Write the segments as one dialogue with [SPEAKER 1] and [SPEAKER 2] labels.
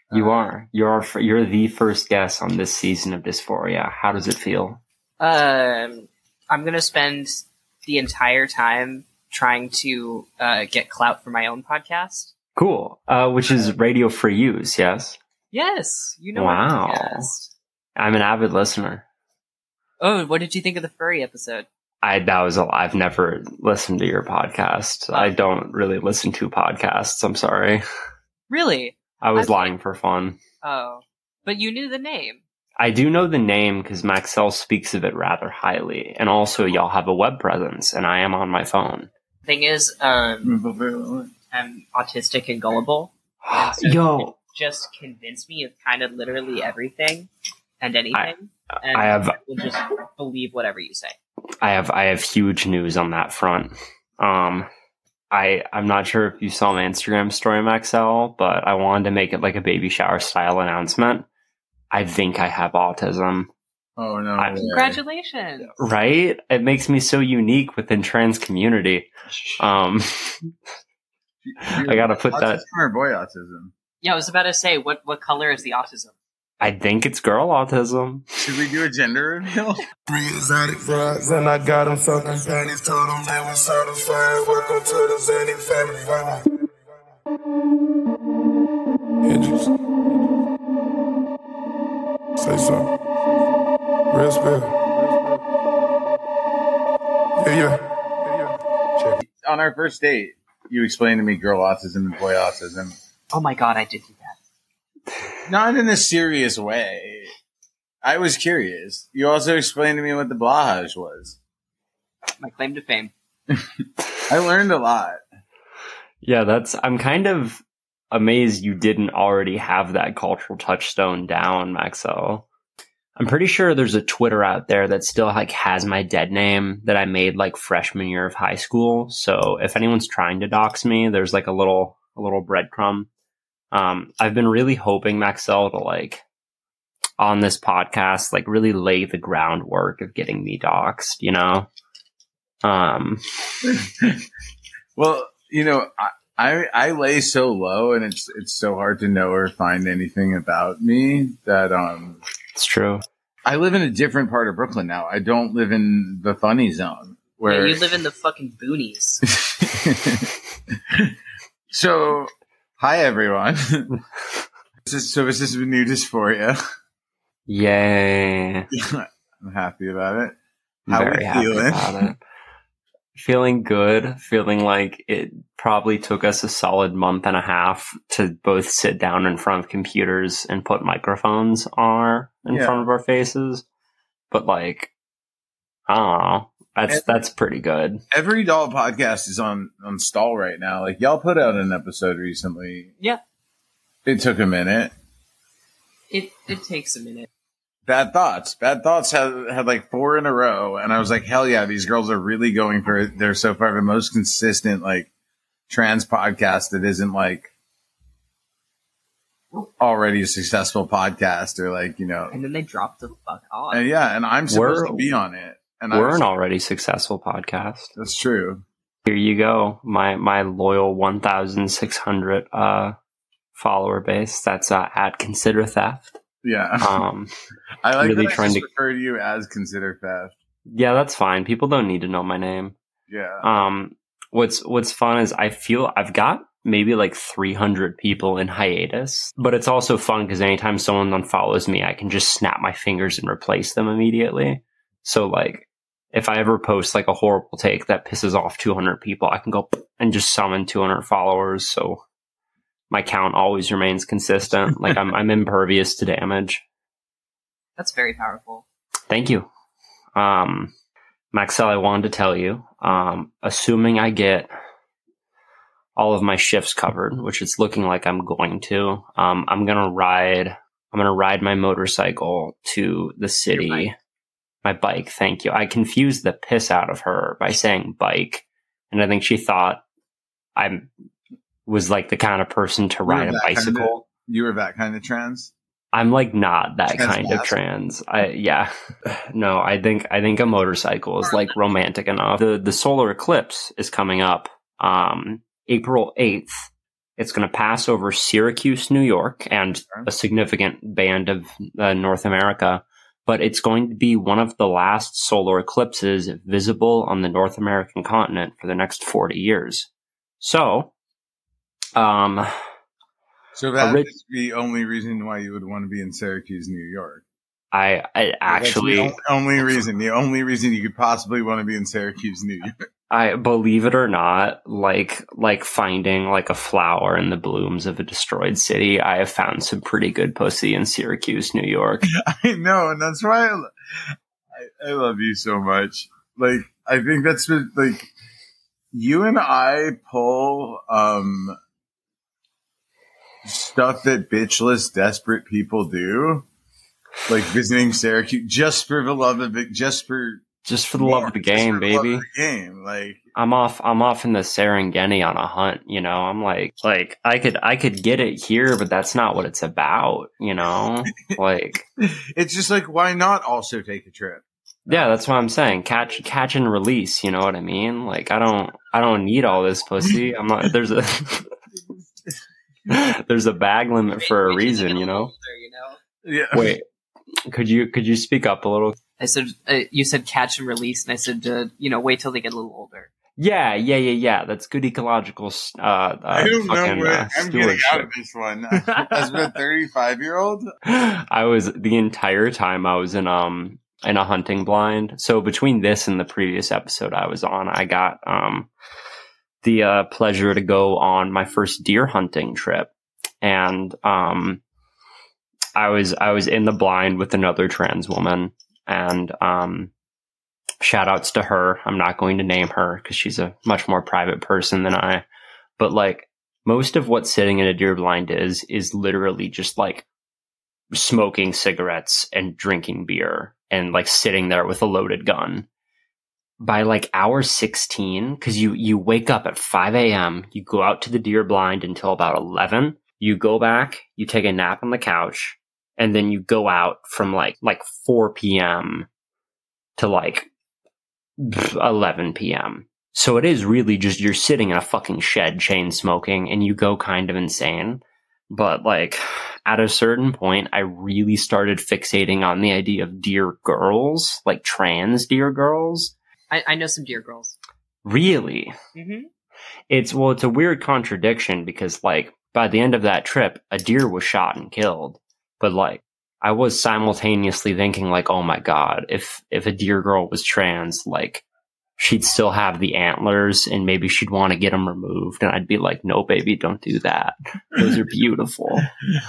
[SPEAKER 1] You are. You're the first guest on this season of Dysphoria. How does it feel?
[SPEAKER 2] I'm gonna spend the entire time trying to get clout for my own podcast.
[SPEAKER 1] Cool. Which is Radio for Use, yes?
[SPEAKER 2] Yes, you know.
[SPEAKER 1] Wow.
[SPEAKER 2] Podcast.
[SPEAKER 1] I'm an avid listener.
[SPEAKER 2] Oh, what did you think of the furry episode?
[SPEAKER 1] I've never listened to your podcast. I don't really listen to podcasts. I'm sorry.
[SPEAKER 2] Really?
[SPEAKER 1] I was lying for fun.
[SPEAKER 2] Oh, but you knew the name.
[SPEAKER 1] I do know the name because Maxell speaks of it rather highly. And also, y'all have a web presence, and I am on my phone.
[SPEAKER 2] Thing is, I'm autistic and gullible. And so
[SPEAKER 1] Yo!
[SPEAKER 2] Just convince me of kind of literally everything and anything.
[SPEAKER 1] I
[SPEAKER 2] will just believe whatever you say.
[SPEAKER 1] I have huge news on that front. I'm not sure if you saw my Instagram story, Maxell, but I wanted to make it like a baby shower style announcement. I think I have autism.
[SPEAKER 3] Oh no!
[SPEAKER 2] Congratulations!
[SPEAKER 1] Right? It makes me so unique within trans community. I gotta put that.
[SPEAKER 3] Autism or boy autism?
[SPEAKER 2] Yeah, I was about to say, what color is the autism?
[SPEAKER 1] I think it's girl autism.
[SPEAKER 3] Should we do a gender reveal?
[SPEAKER 4] 3 exotic fries, and I got them fucking panties. Told them they were certified. Welcome to the Zanny family. Hendrix. Say something. Real spill. Yeah.
[SPEAKER 3] On our first date, you explained to me girl autism and boy autism.
[SPEAKER 2] Oh my god, I did do that.
[SPEAKER 3] Not in a serious way. I was curious. You also explained to me what the blahage was.
[SPEAKER 2] My claim to fame.
[SPEAKER 3] I learned a lot.
[SPEAKER 1] Yeah, I'm kind of amazed you didn't already have that cultural touchstone down, Maxell. I'm pretty sure there's a Twitter out there that still like has my dead name that I made like freshman year of high school. So if anyone's trying to dox me, there's like a little breadcrumb. I've been really hoping, Maxell, to like on this podcast, like really lay the groundwork of getting me doxed, you know?
[SPEAKER 3] Well, you know, I lay so low and it's so hard to know or find anything about me that,
[SPEAKER 1] it's true.
[SPEAKER 3] I live in a different part of Brooklyn now. I don't live in the funny zone where
[SPEAKER 2] you live in the fucking boonies.
[SPEAKER 3] So, hi everyone. This is a new Dysphoria.
[SPEAKER 1] Yay.
[SPEAKER 3] I'm happy about it.
[SPEAKER 1] How are we feeling? About it. Feeling good. Feeling like it probably took us a solid month and a half to both sit down in front of computers and put microphones in front of our faces. But like, I don't know. That's pretty good.
[SPEAKER 3] Every doll podcast is on stall right now. Like y'all put out an episode recently.
[SPEAKER 2] Yeah.
[SPEAKER 3] It took a minute.
[SPEAKER 2] It takes a minute.
[SPEAKER 3] Bad Thoughts had like 4 in a row, and I was like, hell yeah, these girls are really going for it. They're so far the most consistent like trans podcast that isn't like already a successful podcast or like, you know.
[SPEAKER 2] And then they dropped the fuck off.
[SPEAKER 3] And yeah, and I'm supposed to be on it. And
[SPEAKER 1] we're an already successful podcast.
[SPEAKER 3] That's true.
[SPEAKER 1] Here you go, my loyal 1,600 follower base. That's at Consider Theft.
[SPEAKER 3] Yeah. I like
[SPEAKER 1] really
[SPEAKER 3] that
[SPEAKER 1] trying
[SPEAKER 3] I
[SPEAKER 1] to
[SPEAKER 3] refer to you as Consider Theft.
[SPEAKER 1] Yeah, that's fine. People don't need to know my name.
[SPEAKER 3] Yeah.
[SPEAKER 1] What's fun is I feel I've got maybe like 300 people in hiatus, but it's also fun because anytime someone unfollows me, I can just snap my fingers and replace them immediately. So like, if I ever post like a horrible take that pisses off 200 people, I can go and just summon 200 followers. So my count always remains consistent. Like I'm impervious to damage.
[SPEAKER 2] That's very powerful.
[SPEAKER 1] Thank you. Maxell, I wanted to tell you, assuming I get all of my shifts covered, which it's looking like I'm going to, I'm going to ride my motorcycle to the city. My bike. Thank you. I confused the piss out of her by saying bike. And I think she thought I was like the kind of person to ride a bicycle.
[SPEAKER 3] You were that kind of trans?
[SPEAKER 1] I'm like not that kind of trans. No, I think a motorcycle is like romantic enough. The solar eclipse is coming up April 8th. It's going to pass over Syracuse, New York, and a significant band of North America. But it's going to be one of the last solar eclipses visible on the North American continent for the next 40 years. So,
[SPEAKER 3] so that's the only reason why you would want to be in Syracuse, New York.
[SPEAKER 1] I actually
[SPEAKER 3] the only reason you could possibly want to be in Syracuse, New York.
[SPEAKER 1] I believe it or not, like finding like a flower in the blooms of a destroyed city. I have found some pretty good pussy in Syracuse, New York.
[SPEAKER 3] I know, and that's why I love you so much. Like, I think that's what, like, you and I pull stuff that bitchless, desperate people do, like visiting Syracuse just for the love of it, just for the love of the game, baby. Like,
[SPEAKER 1] I'm off in the Serengeti on a hunt, you know. I'm like I could get it here, but that's not what it's about, you know. Like,
[SPEAKER 3] it's just like, why not also take a trip?
[SPEAKER 1] Yeah, that's what I'm saying. Catch and release, you know what I mean? Like, I don't need all this pussy. I'm not. There's a bag limit for a reason, you know.
[SPEAKER 3] Yeah.
[SPEAKER 1] Wait, could you speak up a little?
[SPEAKER 2] I said, you said catch and release, and I said, wait till they get a little older.
[SPEAKER 1] Yeah. That's good ecological.
[SPEAKER 3] I don't know where I'm getting out of this one. As a 35-year-old,
[SPEAKER 1] I was the entire time I was in a hunting blind. So between this and the previous episode I was on, I got the pleasure to go on my first deer hunting trip, and I was in the blind with another trans woman. And shout outs to her. I'm not going to name her because she's a much more private person than I. But like, most of what sitting in a deer blind is literally just like smoking cigarettes and drinking beer and like sitting there with a loaded gun. By like hour 16, because you wake up at 5 a.m., you go out to the deer blind until about 11. You go back, you take a nap on the couch. And then you go out from like 4 p.m. to like 11 p.m. So it is really just you're sitting in a fucking shed chain smoking and you go kind of insane. But like at a certain point, I really started fixating on the idea of deer girls, like trans deer girls.
[SPEAKER 2] I know some deer girls.
[SPEAKER 1] Really?
[SPEAKER 2] Mm-hmm.
[SPEAKER 1] It's a weird contradiction because like by the end of that trip, a deer was shot and killed. But like, I was simultaneously thinking like, oh my God, if a deer girl was trans, like she'd still have the antlers and maybe she'd want to get them removed. And I'd be like, no, baby, don't do that. Those are beautiful.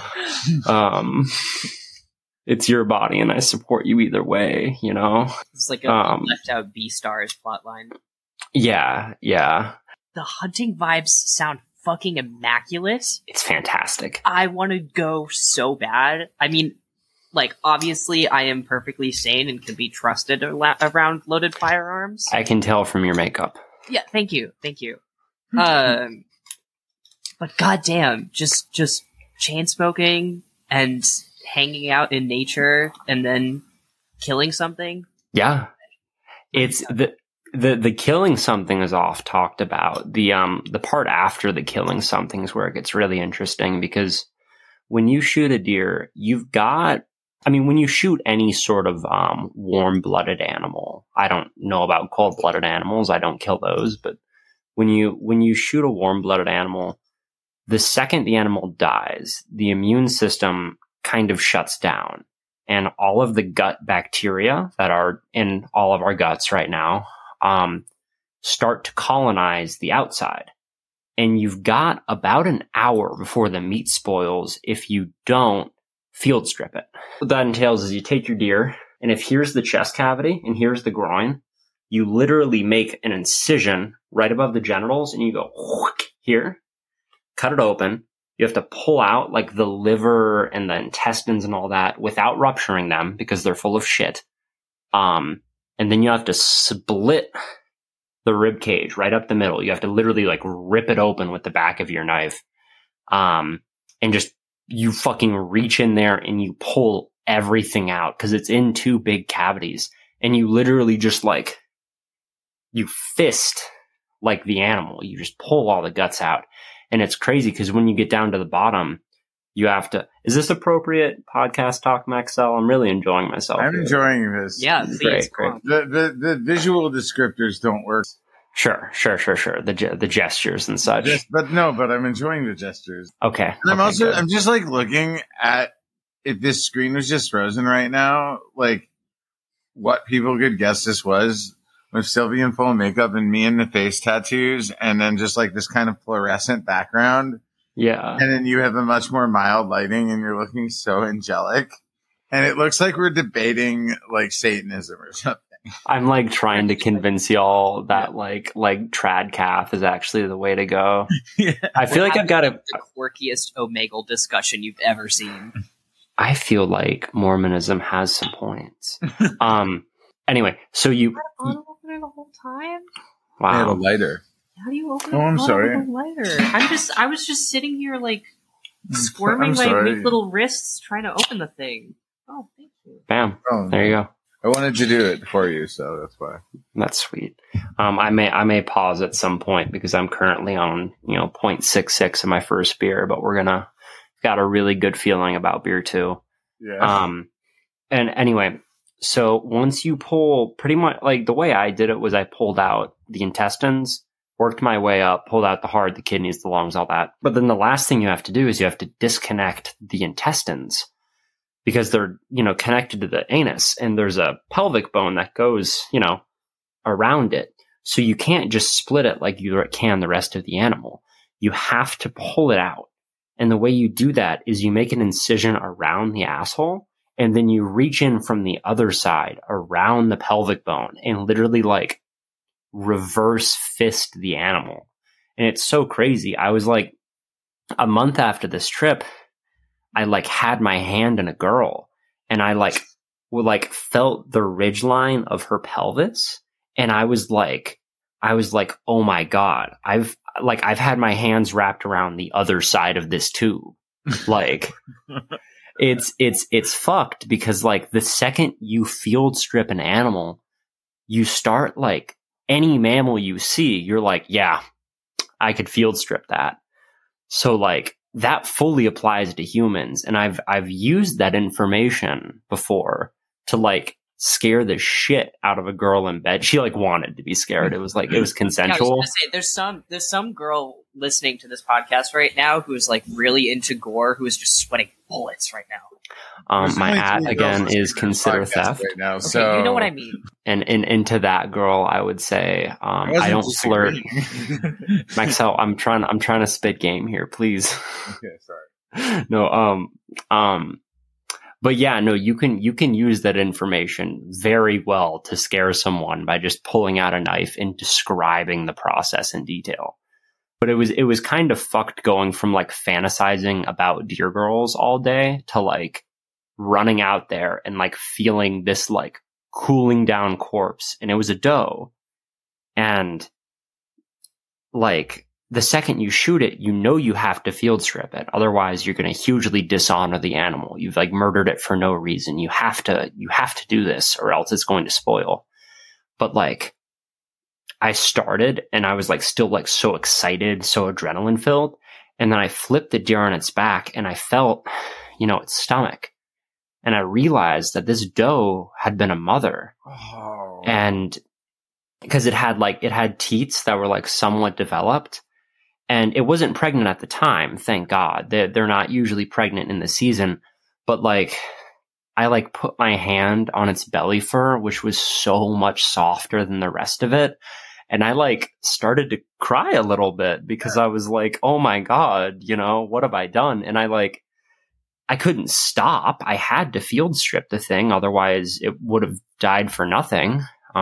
[SPEAKER 1] It's your body and I support you either way, you know?
[SPEAKER 2] It's like a left out B-Stars plotline.
[SPEAKER 1] Yeah.
[SPEAKER 2] The hunting vibes sound fucking immaculate.
[SPEAKER 1] It's fantastic.
[SPEAKER 2] I want to go so bad. I mean, like, obviously I am perfectly sane and can be trusted around loaded firearms.
[SPEAKER 1] I can tell from your makeup.
[SPEAKER 2] Yeah, thank you. But goddamn, just chain smoking and hanging out in nature and then killing something.
[SPEAKER 1] Yeah. It's the killing something is oft talked about. The part after the killing something is where it gets really interesting, because when you shoot a deer, when you shoot any sort of warm-blooded animal, I don't know about cold-blooded animals, I don't kill those, but when you shoot a warm-blooded animal, the second the animal dies, the immune system kind of shuts down, and all of the gut bacteria that are in all of our guts right now start to colonize the outside. And you've got about an hour before the meat spoils if you don't field strip it. What that entails is you take your deer, and if here's the chest cavity and here's the groin, you literally make an incision right above the genitals and you go here, cut it open. You have to pull out like the liver and the intestines and all that without rupturing them because they're full of shit. And then you have to split the rib cage right up the middle. You have to literally like rip it open with the back of your knife. And just, you fucking reach in there and you pull everything out because it's in two big cavities. And you literally just like, you fist like the animal. You just pull all the guts out. And it's crazy because when you get down to the bottom, you have to, is this appropriate podcast talk, Maxell? I'm really enjoying myself.
[SPEAKER 3] I'm enjoying this.
[SPEAKER 2] Yeah, please.
[SPEAKER 1] Great.
[SPEAKER 3] The visual descriptors don't work.
[SPEAKER 1] Sure. The gestures and such.
[SPEAKER 3] But I'm enjoying the gestures.
[SPEAKER 1] Okay.
[SPEAKER 3] And
[SPEAKER 1] good.
[SPEAKER 3] I'm just like looking at, if this screen was just frozen right now, like what people could guess this was, with Sylvie in full makeup and me in the face tattoos, and then just like this kind of fluorescent background.
[SPEAKER 1] Yeah.
[SPEAKER 3] And then you have a much more mild lighting and you're looking so angelic. And it looks like we're debating like Satanism or something.
[SPEAKER 1] I'm like trying to convince y'all that like tradcath is actually the way to go.
[SPEAKER 3] Yeah.
[SPEAKER 1] I feel like I've got
[SPEAKER 2] the quirkiest Omegle discussion you've ever seen.
[SPEAKER 1] I feel like Mormonism has some points. Anyway, so you
[SPEAKER 2] Open it the whole time?
[SPEAKER 3] I had a
[SPEAKER 1] wow.
[SPEAKER 3] lighter.
[SPEAKER 2] How do you open
[SPEAKER 3] Oh,
[SPEAKER 2] it
[SPEAKER 3] I'm
[SPEAKER 2] with
[SPEAKER 3] sorry.
[SPEAKER 2] a lighter? I was just sitting here like squirming
[SPEAKER 3] I'm
[SPEAKER 2] my
[SPEAKER 3] sorry.
[SPEAKER 2] weak little wrists trying to open the thing. Oh, thank you.
[SPEAKER 1] Bam.
[SPEAKER 3] Oh,
[SPEAKER 1] There you go.
[SPEAKER 3] I wanted to do it for you, so that's why.
[SPEAKER 1] That's sweet. I may pause at some point because I'm currently on 0.66 in my first beer, but we're got a really good feeling about beer too.
[SPEAKER 3] Yeah.
[SPEAKER 1] And anyway, so once you pull, pretty much like the way I did it was I pulled out the intestines, worked my way up, pulled out the heart, the kidneys, the lungs, all that. But then the last thing you have to do is you have to disconnect the intestines because they're, connected to the anus, and there's a pelvic bone that goes, around it. So you can't just split it like you can the rest of the animal. You have to pull it out. And the way you do that is you make an incision around the asshole, and then you reach in from the other side around the pelvic bone and literally like reverse fist the animal. And it's so crazy. I was like, a month after this trip, I like had my hand in a girl, and I felt the ridgeline of her pelvis. And I was like, oh my God, I've had my hands wrapped around the other side of this tube. Like, it's fucked because like the second you field strip an animal, you start like any mammal you see, you're like, yeah, I could field strip that. So like that fully applies to humans. And I've used that information before to like scare the shit out of a girl in bed. She like wanted to be scared. It was like, it was consensual.
[SPEAKER 2] Yeah, I was gonna say, there's some girl listening to this podcast right now who's like really into gore, who is just sweating bullets right now.
[SPEAKER 1] My at again is consider theft.
[SPEAKER 3] Right now,
[SPEAKER 2] Okay,
[SPEAKER 3] so
[SPEAKER 2] you know what I mean.
[SPEAKER 1] And into that girl, I would say, I don't flirt. Maxell, I'm trying to spit game here, please.
[SPEAKER 3] Okay, sorry.
[SPEAKER 1] No, but yeah, no, you can use that information very well to scare someone by just pulling out a knife and describing the process in detail. But it was kind of fucked going from like fantasizing about deer girls all day to like running out there and like feeling this like cooling down corpse. And it was a doe. And like the second you shoot it, you have to field strip it. Otherwise you're going to hugely dishonor the animal. You've like murdered it for no reason. You have to do this or else it's going to spoil. But like, I started and I was like still like so excited, so adrenaline filled. And then I flipped the deer on its back and I felt, its stomach. And I realized that this doe had been a mother.
[SPEAKER 3] Oh.
[SPEAKER 1] And because it had teats that were like somewhat developed, and it wasn't pregnant at the time. Thank God. They're not usually pregnant in the season, but like, I like put my hand on its belly fur, which was so much softer than the rest of it. And I like started to cry a little bit because I was like, oh my God, what have I done? And I couldn't stop. I had to field strip the thing. Otherwise it would have died for nothing.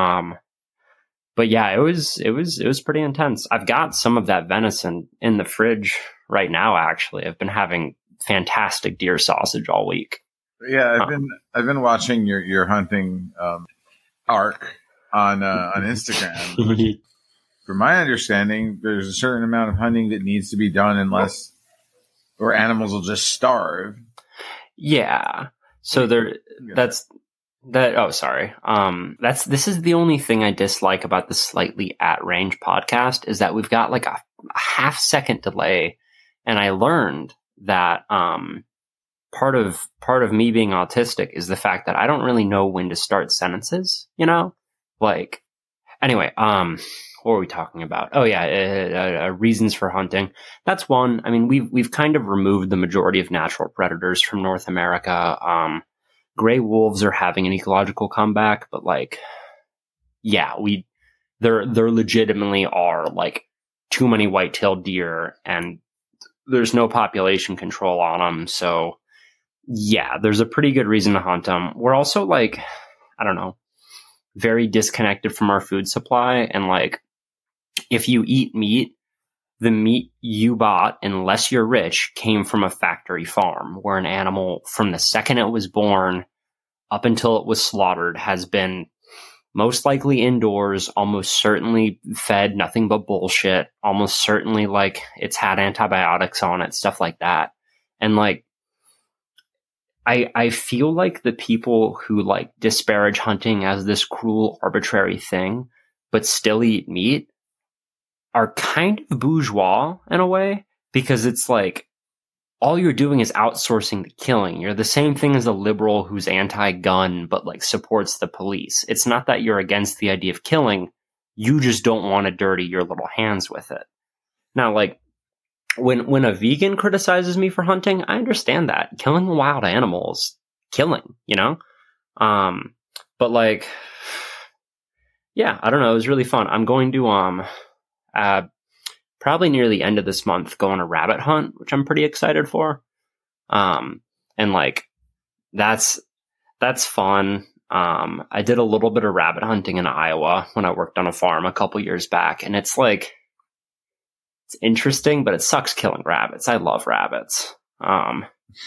[SPEAKER 1] But yeah, it was pretty intense. I've got some of that venison in the fridge right now. Actually, I've been having fantastic deer sausage all week.
[SPEAKER 3] Yeah, I've been watching your hunting arc on Instagram. From my understanding, there's a certain amount of hunting that needs to be done or animals will just starve.
[SPEAKER 1] Yeah. So this is the only thing I dislike about the Slightly At Range podcast is that we've got like a half-second delay. And I learned that part of me being autistic is the fact that I don't really know when to start sentences, you know? Like, anyway, what were we talking about? Oh yeah, reasons for hunting. That's one. I mean, we've kind of removed the majority of natural predators from North America. Gray wolves are having an ecological comeback, but like, yeah, there legitimately are like too many white-tailed deer, and there's no population control on them. So yeah, there's a pretty good reason to hunt them. We're also like, I don't know, very disconnected from our food supply. And like, if you eat meat, the meat you bought, unless you're rich, came from a factory farm where an animal from the second it was born up until it was slaughtered has been most likely indoors, almost certainly fed nothing but bullshit, almost certainly like it's had antibiotics on it, stuff like that. And like, I feel like the people who like disparage hunting as this cruel, arbitrary thing, but still eat meat are kind of bourgeois in a way, because it's like, all you're doing is outsourcing the killing. You're the same thing as a liberal who's anti-gun, but like supports the police. It's not that you're against the idea of killing. You just don't want to dirty your little hands with it. Now, like, when a vegan criticizes me for hunting, I understand that. Killing a wild animal is killing, you know? But like, yeah, I don't know. It was really fun. I'm going to, probably near the end of this month, go on a rabbit hunt, which I'm pretty excited for. And like, that's fun. I did a little bit of rabbit hunting in Iowa when I worked on a farm a couple years back. And it's like, it's interesting, but it sucks killing rabbits. I love rabbits. I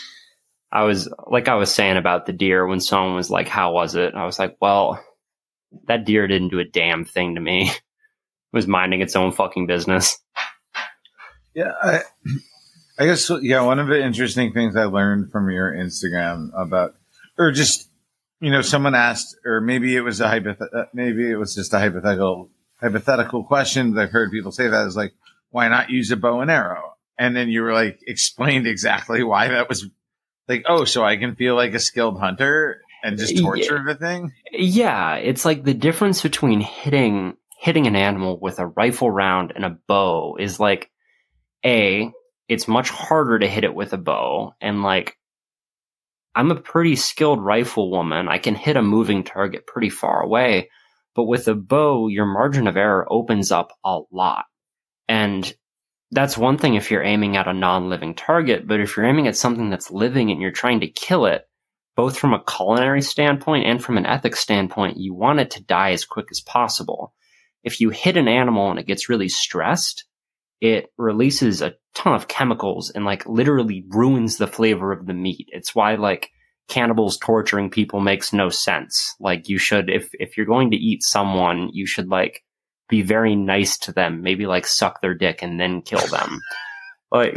[SPEAKER 1] was saying about the deer when someone was like, how was it? I was like, well, that deer didn't do a damn thing to me. It was minding its own fucking business.
[SPEAKER 3] Yeah, I guess, yeah, one of the interesting things I learned from your Instagram about, or just, you know, someone asked, or maybe it was just a hypothetical question, but I've heard people say that is like, why not use a bow and arrow? And then you were like, explained exactly why that was like, oh, so I can feel like a skilled hunter and just torture the thing?
[SPEAKER 1] Yeah, it's like the difference between hitting an animal with a rifle round and a bow is like, it's much harder to hit it with a bow. And like, I'm a pretty skilled rifle woman. I can hit a moving target pretty far away. But with a bow, your margin of error opens up a lot. And that's one thing if you're aiming at a non-living target. But if you're aiming at something that's living and you're trying to kill it, both from a culinary standpoint and from an ethics standpoint, you want it to die as quick as possible. If you hit an animal and it gets really stressed, it releases a ton of chemicals and like literally ruins the flavor of the meat. It's why like cannibals torturing people makes no sense. Like, you should, if you're going to eat someone, you should like be very nice to them, maybe like suck their dick and then kill them. Like,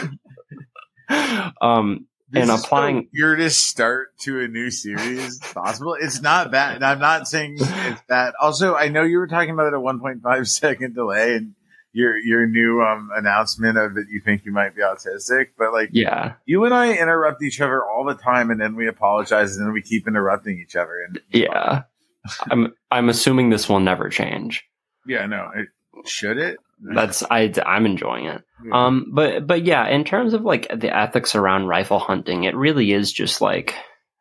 [SPEAKER 3] This
[SPEAKER 1] and
[SPEAKER 3] is
[SPEAKER 1] applying
[SPEAKER 3] the weirdest start to a new series possible. It's not bad. And I'm not saying it's bad. Also, I know you were talking about a 1.5 second delay and your new announcement of that you think you might be autistic, but like,
[SPEAKER 1] yeah,
[SPEAKER 3] you and I interrupt each other all the time, and then we apologize, and then we keep interrupting each other. And
[SPEAKER 1] yeah, I'm assuming this will never change.
[SPEAKER 3] Yeah, no, should it?
[SPEAKER 1] I'm enjoying it.
[SPEAKER 3] Yeah.
[SPEAKER 1] But yeah, in terms of like the ethics around rifle hunting, it really is just like,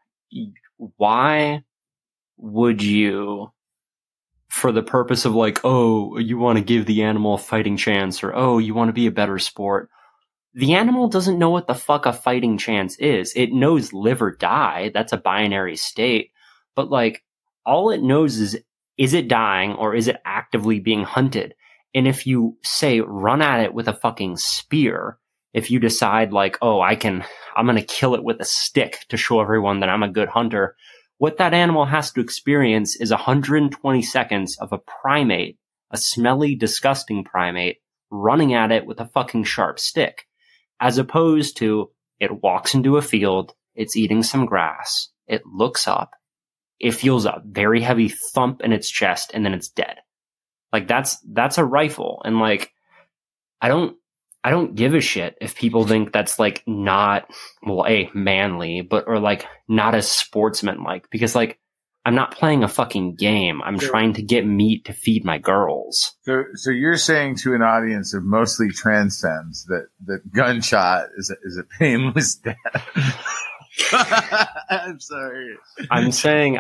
[SPEAKER 1] why would you, for the purpose of like, oh, you want to give the animal a fighting chance, or oh, you want to be a better sport. The animal doesn't know what the fuck a fighting chance is. It knows live or die. That's a binary state. But like, all it knows is it dying or is it actively being hunted? And if you say run at it with a fucking spear, if you decide like, oh, I'm going to kill it with a stick to show everyone that I'm a good hunter, what that animal has to experience is 120 seconds of a primate, a smelly, disgusting primate, running at it with a fucking sharp stick, as opposed to it walks into a field, it's eating some grass, it looks up, it feels a very heavy thump in its chest, and then it's dead. Like, that's a rifle. And like, I don't give a shit if people think that's like not, well, manly, but, or like not as sportsmanlike, because like I'm not playing a fucking game. I'm trying to get meat to feed my girls.
[SPEAKER 3] So you're saying to an audience of mostly transcends that gunshot is a painless death. I'm sorry.
[SPEAKER 1] I'm saying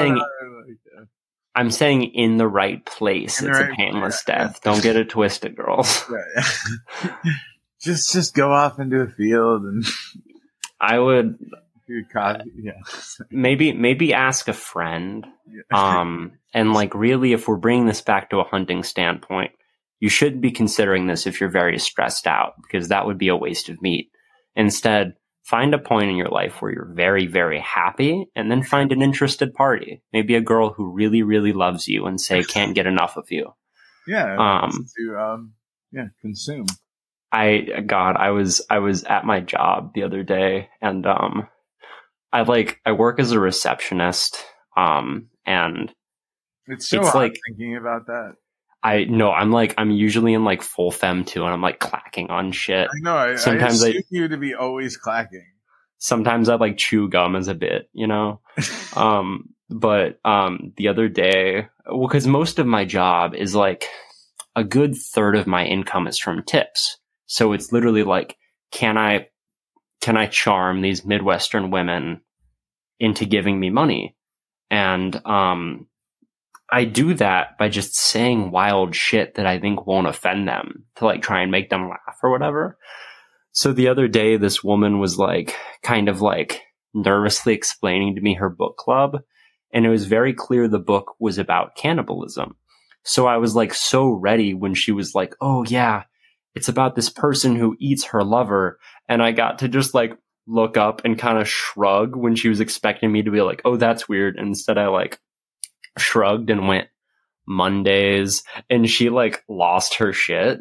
[SPEAKER 1] in the right place. It's a painless death. Don't get it twisted, girls.
[SPEAKER 3] Right. just go off into a field and
[SPEAKER 1] I would
[SPEAKER 3] do coffee. Yeah.
[SPEAKER 1] Maybe ask a friend. And like really, if we're bringing this back to a hunting standpoint, you should be considering this if you're very stressed out, because that would be a waste of meat. Instead, find a point in your life where you're very, very happy, and then find an interested party. Maybe a girl who really, really loves you and say can't get enough of you.
[SPEAKER 3] Yeah. Consume.
[SPEAKER 1] I was at my job the other day, and I work as a receptionist, and
[SPEAKER 3] it's so hard like thinking about that.
[SPEAKER 1] I'm usually in like full femme too, and I'm like clacking on shit.
[SPEAKER 3] I know. Sometimes I assume you to be always clacking.
[SPEAKER 1] Sometimes I like chew gum as a bit, you know. But the other day, well, because most of my job is like a good third of my income is from tips, so it's literally like, can I charm these Midwestern women into giving me money? And I do that by just saying wild shit that I think won't offend them, to like try and make them laugh or whatever. So the other day, this woman was like kind of like nervously explaining to me her book club, and it was very clear the book was about cannibalism. So I was like so ready when she was like, oh yeah, it's about this person who eats her lover. And I got to just like look up and kind of shrug when she was expecting me to be like, oh, that's weird. And instead I like shrugged and went, Mondays. And she like lost her shit.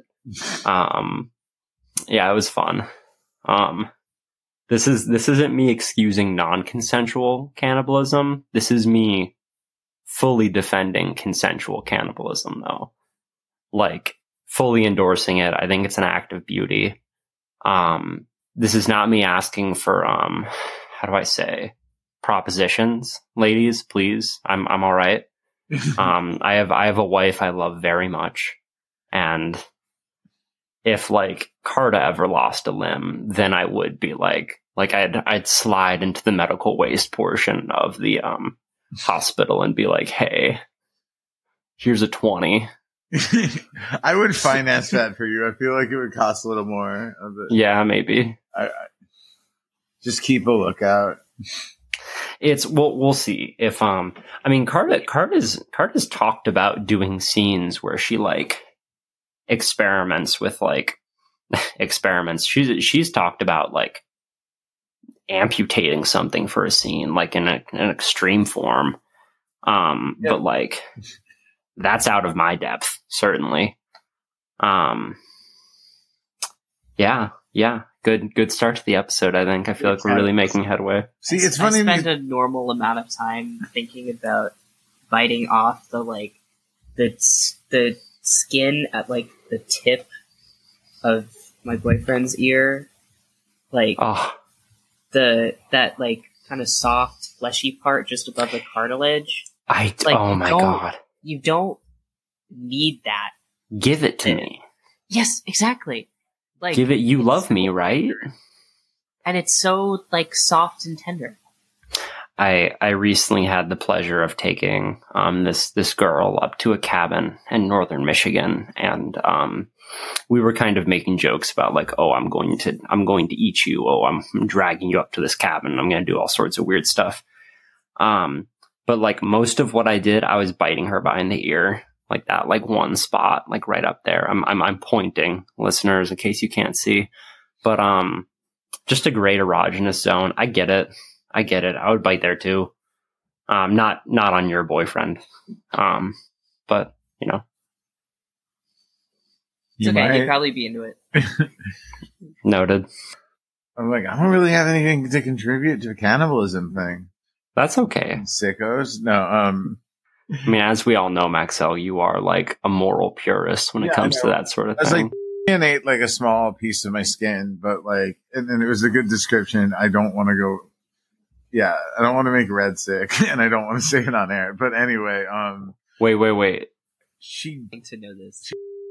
[SPEAKER 1] Yeah, it was fun. This isn't me excusing non-consensual cannibalism. This is me fully defending consensual cannibalism, though. Like, fully endorsing it. I think it's an act of beauty. This is not me asking for, how do I say, propositions. Ladies, please. I'm all right. I have a wife I love very much. And if like Carta ever lost a limb, then I would be like I'd slide into the medical waste portion of the hospital and be like, hey, here's a 20.
[SPEAKER 3] I would finance that for you. I feel like it would cost a little more of it.
[SPEAKER 1] Yeah, maybe.
[SPEAKER 3] I just keep a lookout.
[SPEAKER 1] We'll see if I mean Carta's talked about doing scenes where she like experiments with like experiments. She's talked about like amputating something for a scene, like in an extreme form. But like that's out of my depth, certainly. Yeah. Good start to the episode, I think. I feel like we're really making headway.
[SPEAKER 3] See, it's funny.
[SPEAKER 2] I spend a normal amount of time thinking about biting off the skin at like the tip of my boyfriend's ear, like that like kind of soft fleshy part just above the cartilage.
[SPEAKER 1] Oh my god!
[SPEAKER 2] You don't need that.
[SPEAKER 1] Give it to me.
[SPEAKER 2] Yes, exactly. Like,
[SPEAKER 1] give it. You love me, right?
[SPEAKER 2] And it's so like soft and tender.
[SPEAKER 1] I recently had the pleasure of taking this girl up to a cabin in northern Michigan, and we were kind of making jokes about like, oh, I'm going to eat you. Oh, I'm dragging you up to this cabin. I'm going to do all sorts of weird stuff. But like most of what I did, I was biting her behind the ear, like that, like one spot, like right up there. I'm pointing, listeners, in case you can't see, but just a great erogenous zone. I get it. I would bite there too. Not on your boyfriend. But you know.
[SPEAKER 2] It's okay, he'd probably be into it.
[SPEAKER 1] Noted.
[SPEAKER 3] I'm like, I don't really have anything to contribute to a cannibalism thing.
[SPEAKER 1] That's okay.
[SPEAKER 3] Sickos. No,
[SPEAKER 1] I mean, as we all know, Maxell, you are like a moral purist when it comes to that sort of thing.
[SPEAKER 3] and ate like a small piece of my skin, but like, and it was a good description. I don't want to go. Yeah, I don't want to make Red sick, and I don't want to say it on air. But anyway,
[SPEAKER 1] Wait.
[SPEAKER 2] She to know this.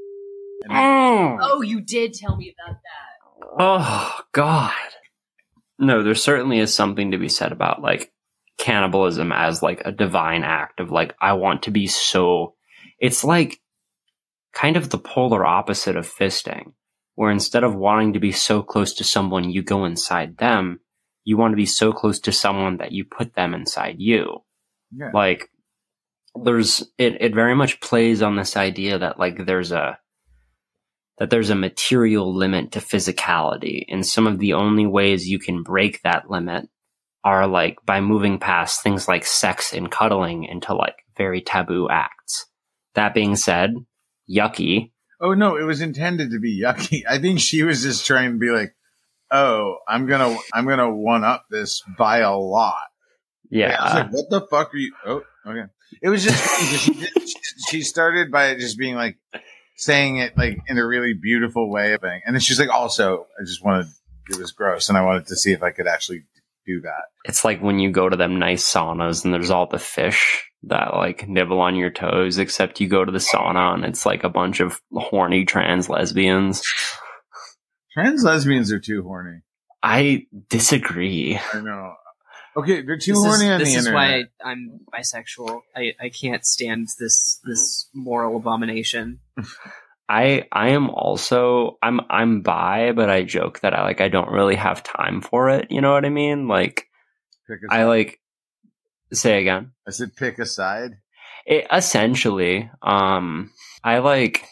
[SPEAKER 1] Oh,
[SPEAKER 2] you did tell me about that.
[SPEAKER 1] Oh God. No, there certainly is something to be said about like cannibalism as like a divine act of like, I want to be so. It's like kind of the polar opposite of fisting, where instead of wanting to be so close to someone you go inside them, you want to be so close to someone that you put them inside you.
[SPEAKER 3] Yeah.
[SPEAKER 1] Like it very much plays on this idea that like there's a material limit to physicality, and some of the only ways you can break that limit are like by moving past things like sex and cuddling into like very taboo acts. That being said, yucky.
[SPEAKER 3] Oh no, it was intended to be yucky. I think she was just trying to be like, oh, I'm gonna one up this by a lot.
[SPEAKER 1] Yeah.
[SPEAKER 3] I was like, what the fuck are you? Oh, okay. It was just she started by just being like saying it like in a really beautiful way, and then she's like, also, I just wanted, it was gross, and I wanted to see if I could actually do that.
[SPEAKER 1] It's like when you go to them nice saunas and there's all the fish that like nibble on your toes, except you go to the sauna and it's like a bunch of horny trans lesbians.
[SPEAKER 3] Trans lesbians are too horny.
[SPEAKER 1] I disagree.
[SPEAKER 3] I know. Okay, they're too horny on the internet.
[SPEAKER 2] This is why I'm bisexual. I can't stand this moral abomination.
[SPEAKER 1] I am also I'm bi, but I joke that I don't really have time for it. You know what I mean? Like I like say again.
[SPEAKER 3] I said pick a side.
[SPEAKER 1] Essentially, I like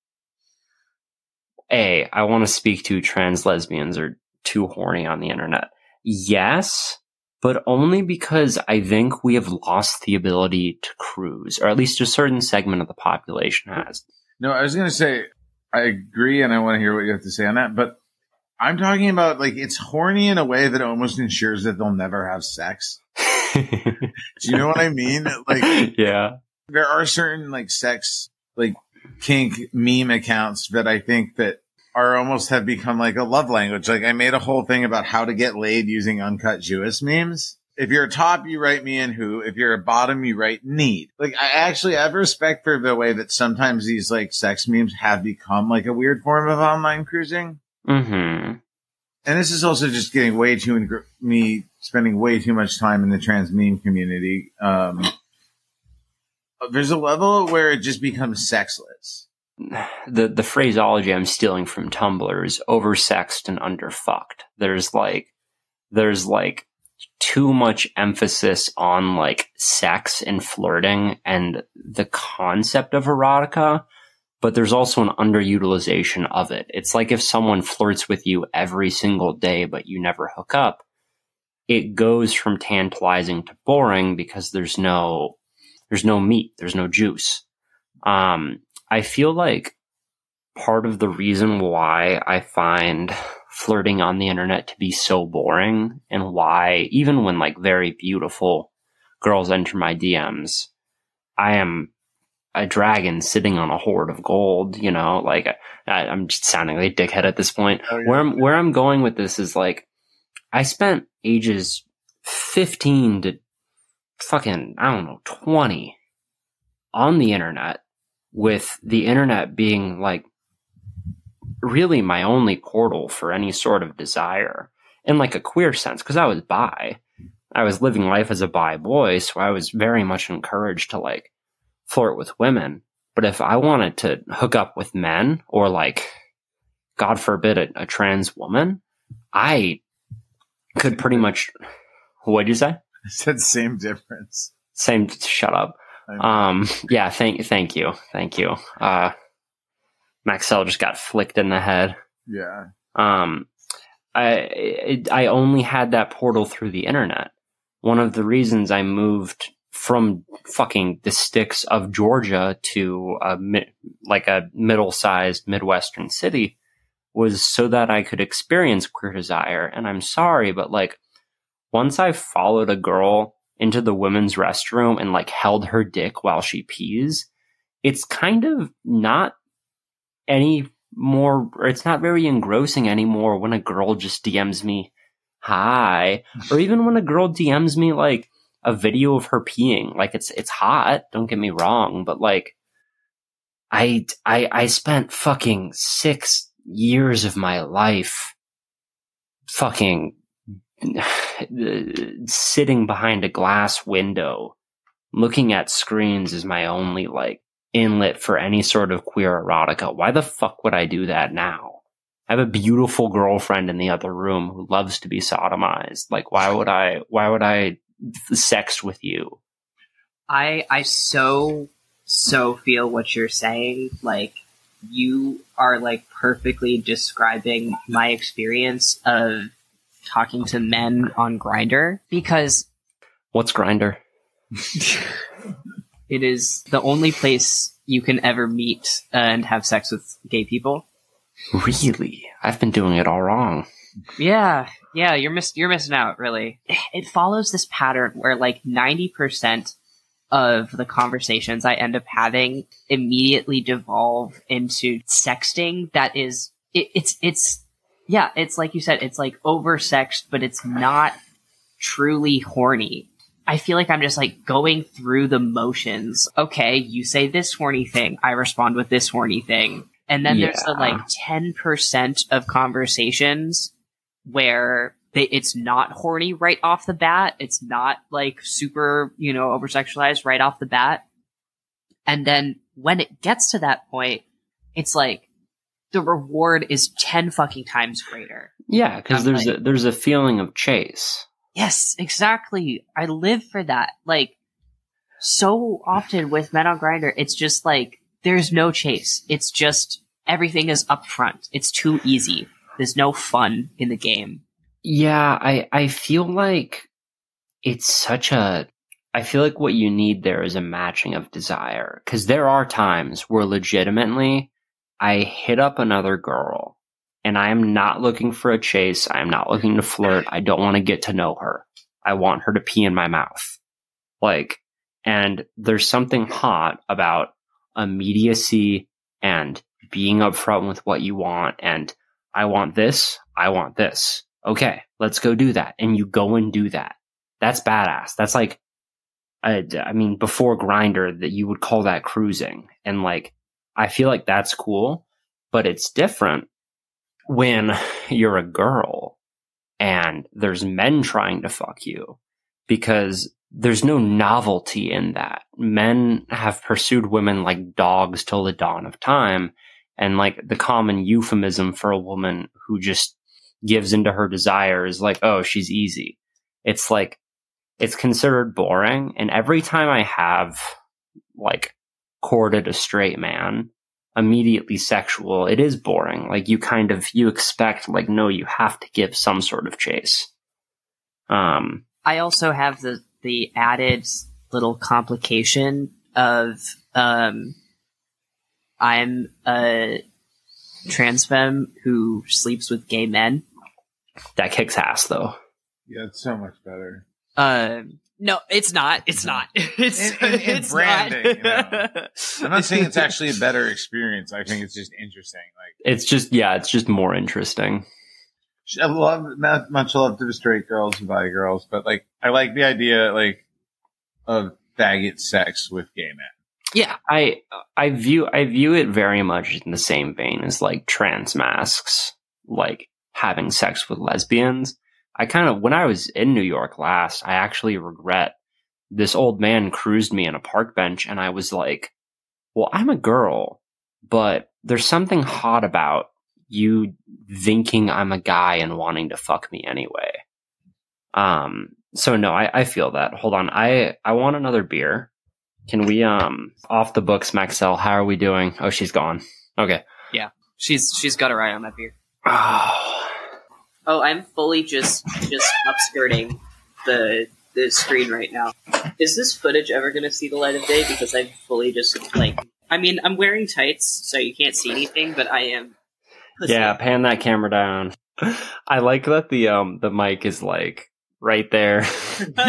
[SPEAKER 1] I want to speak to trans lesbians are too horny on the internet. Yes, but only because I think we have lost the ability to cruise, or at least a certain segment of the population has.
[SPEAKER 3] No, I was going to say, I agree, and I want to hear what you have to say on that, but I'm talking about, like, it's horny in a way that almost ensures that they'll never have sex. Do you know what I mean? Like,
[SPEAKER 1] yeah.
[SPEAKER 3] There are certain, like, sex, like, kink meme accounts that I think that are almost have become, like, a love language. Like, I made a whole thing about how to get laid using uncut Jewess memes. If you're a top, you write me in who. If you're a bottom, you write need. Like, I actually have respect for the way that sometimes these, like, sex memes have become, like, a weird form of online cruising.
[SPEAKER 1] Mm-hmm.
[SPEAKER 3] And this is also just getting way too, me spending way too much time in the trans meme community. There's a level where it just becomes sexless.
[SPEAKER 1] The phraseology I'm stealing from Tumblr is oversexed and underfucked. There's too much emphasis on like sex and flirting and the concept of erotica, but there's also an underutilization of it. It's like if someone flirts with you every single day, but you never hook up, it goes from tantalizing to boring because there's no meat, there's no juice. I feel like part of the reason why I find flirting on the internet to be so boring, and why even when like very beautiful girls enter my DMs, I am a dragon sitting on a hoard of gold, you know, like I'm just sounding like a dickhead at this point. Oh, yeah. Where I'm going with this is like, I spent ages 15 to fucking, 20 on the internet, with the internet being like really my only portal for any sort of desire in like a queer sense. Cause I was bi. I was living life as a bi boy. So I was very much encouraged to like flirt with women. But if I wanted to hook up with men, or like, God forbid, a trans woman, I could pretty much, what'd you say?
[SPEAKER 3] I said same difference.
[SPEAKER 1] Shut up. Yeah, thank you. Maxell just got flicked in the head.
[SPEAKER 3] Yeah.
[SPEAKER 1] I only had that portal through the internet. One of the reasons I moved from fucking the sticks of Georgia to a middle-sized Midwestern city was so that I could experience queer desire. And I'm sorry, but like, once I followed a girl into the women's restroom and like held her dick while she pees, it's kind of not any it's not very engrossing anymore when a girl just DMs me, hi, or even when a girl DMs me like a video of her peeing. Like it's hot, don't get me wrong, but like I spent fucking 6 years of my life fucking sitting behind a glass window looking at screens as my only like inlet for any sort of queer erotica. Why the fuck would I do that now? I have a beautiful girlfriend in the other room who loves to be sodomized. Like, why would I sex with you?
[SPEAKER 2] I so feel what you're saying. Like, you are like perfectly describing my experience of talking to men on Grindr, because
[SPEAKER 1] what's Grindr?
[SPEAKER 2] It is the only place you can ever meet and have sex with gay people.
[SPEAKER 1] Really? I've been doing it all wrong.
[SPEAKER 2] Yeah, you're missing out, really. It follows this pattern where like 90% of the conversations I end up having immediately devolve into sexting that is it's like you said, it's like oversexed, but it's not truly horny. I feel like I'm just like going through the motions. Okay, you say this horny thing, I respond with this horny thing. And then there's the like 10% of conversations where it's not horny right off the bat. It's not like super, over-sexualized right off the bat. And then when it gets to that point, it's like the reward is 10 fucking times greater.
[SPEAKER 1] Yeah, because there's a feeling of chase.
[SPEAKER 2] Yes, exactly. I live for that. Like, so often with men on Grindr, it's just like, there's no chase. It's just, everything is upfront. It's too easy. There's no fun in the game.
[SPEAKER 1] Yeah, I feel like I feel like what you need there is a matching of desire. Because there are times where legitimately I hit up another girl and I am not looking for a chase. I am not looking to flirt. I don't want to get to know her. I want her to pee in my mouth. Like, and there's something hot about immediacy and being upfront with what you want. And I want this. I want this. Okay, let's go do that. And you go and do that. That's badass. That's like, I mean, before Grindr, that you would call that cruising. And like, I feel like that's cool, but it's different when you're a girl and there's men trying to fuck you, because there's no novelty in that. Men have pursued women like dogs till the dawn of time. And like the common euphemism for a woman who just gives into her desire is like, oh, she's easy. It's like, it's considered boring. And every time I have like courted a straight man, immediately sexual, it is boring. Like you expect like, no, you have to give some sort of chase.
[SPEAKER 2] I also have the added little complication of, I'm a trans femme who sleeps with gay men.
[SPEAKER 1] That kicks ass, though.
[SPEAKER 3] Yeah, it's so much better.
[SPEAKER 2] No, it's not. It's not.
[SPEAKER 3] It's branding. I'm not saying it's actually a better experience. I think it's just interesting. Like,
[SPEAKER 1] it's just more interesting.
[SPEAKER 3] I love much love to the straight girls and bi girls, but like I like the idea like of faggot sex with gay men.
[SPEAKER 1] Yeah, I view it very much in the same vein as like trans masks, like having sex with lesbians. When I was in New York last, I actually regret this old man cruised me on a park bench and I was like, well, I'm a girl, but there's something hot about you thinking I'm a guy and wanting to fuck me anyway. So no, I feel that. Hold on. I want another beer. Can we, off the books, Maxell, how are we doing? Oh, she's gone. Okay.
[SPEAKER 2] Yeah. She's got her eye on that beer.
[SPEAKER 1] Oh,
[SPEAKER 2] I'm fully just upskirting the screen right now. Is this footage ever going to see the light of day? Because I'm fully just I'm wearing tights, so you can't see anything, but I am.
[SPEAKER 1] Yeah, pan that camera down. I like that the mic is like right there.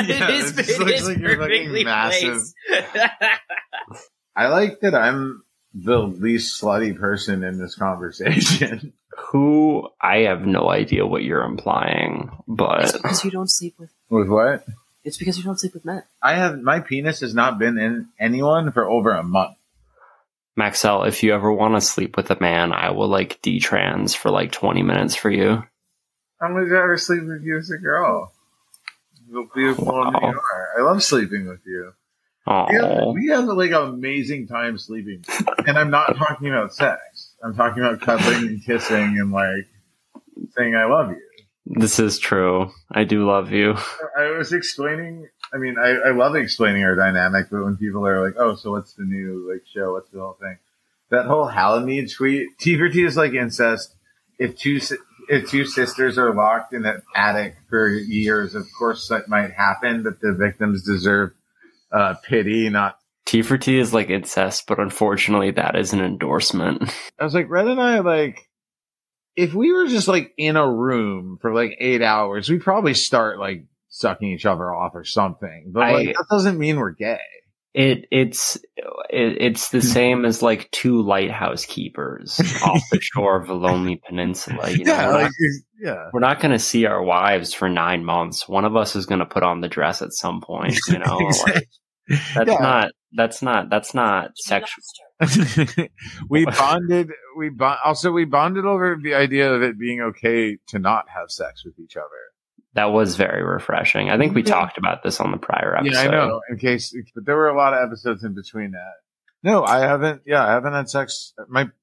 [SPEAKER 3] It looks like you're fucking massive. I like that I'm the least slutty person in this conversation.
[SPEAKER 1] Who? I have no idea what you're implying, but
[SPEAKER 2] it's because you don't sleep with.
[SPEAKER 3] With what?
[SPEAKER 2] It's because you don't sleep with men.
[SPEAKER 3] My penis has not been in anyone for over a month.
[SPEAKER 1] Maxell, if you ever want to sleep with a man, I will like detrans for like 20 minutes for you.
[SPEAKER 3] I'm gonna rather sleep with you as a girl. You're beautiful woman you are. I love sleeping with you. We have like an amazing time sleeping, and I'm not talking about sex. I'm talking about cuddling and kissing and like saying I love you.
[SPEAKER 1] This is true. I do love you.
[SPEAKER 3] I was explaining. I mean, I love explaining our dynamic, but when people are like, "Oh, so what's the new like show? What's the whole thing?" That whole Halamede tweet. T for T is like incest. If two sisters are locked in an attic for years, of course that might happen, but the victims deserve pity, not.
[SPEAKER 1] T for T is like incest, but unfortunately that is an endorsement.
[SPEAKER 3] I was like, Red and I, like, if we were just like in a room for like 8 hours, we'd probably start like sucking each other off or something. But like, that doesn't mean we're gay.
[SPEAKER 1] It's the same as like two lighthouse keepers off the shore of a lonely peninsula. You know? We're not going to see our wives for 9 months. One of us is going to put on the dress at some point. You know, like, that's not sexual.
[SPEAKER 3] We bonded over the idea of it being okay to not have sex with each other.
[SPEAKER 1] That was very refreshing. I think we talked about this on the prior episode.
[SPEAKER 3] Yeah, I know. But there were a lot of episodes in between that. No, I haven't. Yeah, I haven't had sex.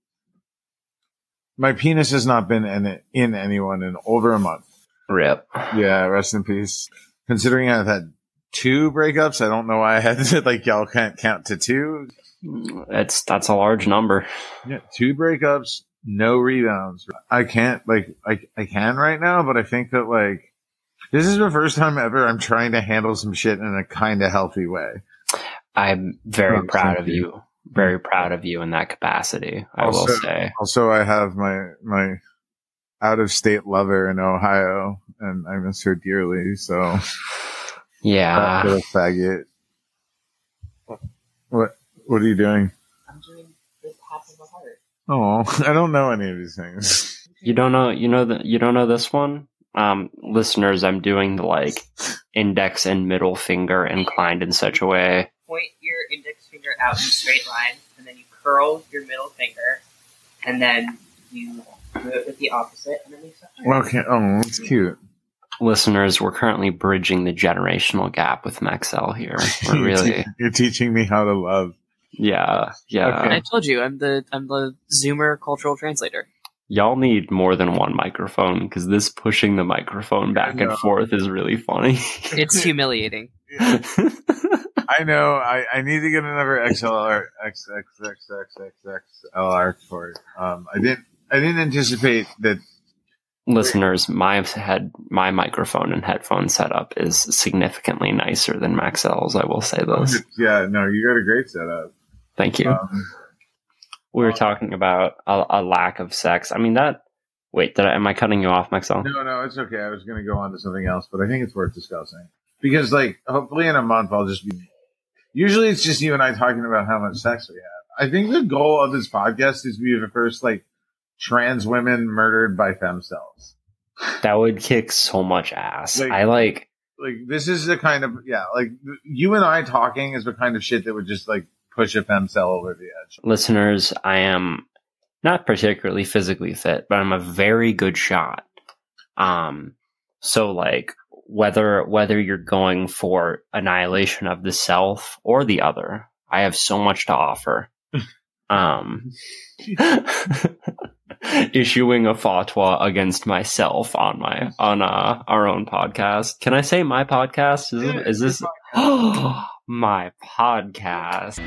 [SPEAKER 3] My penis has not been in anyone in over a month.
[SPEAKER 1] RIP.
[SPEAKER 3] Yeah, rest in peace. Considering I've had 2 breakups, I don't know why I had to like y'all can't count to 2.
[SPEAKER 1] That's a large number.
[SPEAKER 3] Yeah, 2 breakups, no rebounds. I can't I can right now, but I think that like. This is the first time ever I'm trying to handle some shit in a kind of healthy way.
[SPEAKER 1] I'm very proud of you. Very proud of you in that capacity, I will say.
[SPEAKER 3] Also, I have my out-of-state lover in Ohio, and I miss her dearly, so...
[SPEAKER 1] Yeah.
[SPEAKER 3] A faggot. What are you doing?
[SPEAKER 2] I'm doing this half of the heart.
[SPEAKER 3] Oh, I don't know any of these things.
[SPEAKER 1] You don't know this one? Listeners, I'm doing the like index and middle finger inclined in such a way.
[SPEAKER 2] Point your index finger out in a straight line, and then you curl your middle finger, and then you do it with the opposite, and then you separate.
[SPEAKER 3] Okay. Oh, that's cute.
[SPEAKER 1] Listeners, we're currently bridging the generational gap with Maxell here. We're really
[SPEAKER 3] you're teaching me how to love.
[SPEAKER 1] Yeah.
[SPEAKER 2] Okay. I told you, I'm the Zoomer cultural translator.
[SPEAKER 1] Y'all need more than one microphone because this pushing the microphone back and forth is really funny.
[SPEAKER 2] It's humiliating.
[SPEAKER 3] I know. I need to get another XLR for it. I didn't anticipate that.
[SPEAKER 1] Listeners, my microphone and headphone setup is significantly nicer than Maxell's. I will say this.
[SPEAKER 3] Yeah, no, you got a great setup.
[SPEAKER 1] Thank you. We were talking about a lack of sex. I mean, am I cutting you off, Maxell?
[SPEAKER 3] No, it's okay. I was going to go on to something else, but I think it's worth discussing. Because, like, hopefully in a month I'll just be... Usually it's just you and I talking about how much sex we have. I think the goal of this podcast is to be the first, like, trans women murdered by femcells.
[SPEAKER 1] That would kick so much ass.
[SPEAKER 3] Like, this is the kind of... Yeah, like, you and I talking is the kind of shit that would just, like, push a femcell over the edge.
[SPEAKER 1] Listeners, I am not particularly physically fit, but I'm a very good shot. So like whether you're going for annihilation of the self or the other, I have so much to offer. Issuing a fatwa against myself on our own podcast. Can I say my podcast? Is this my podcast?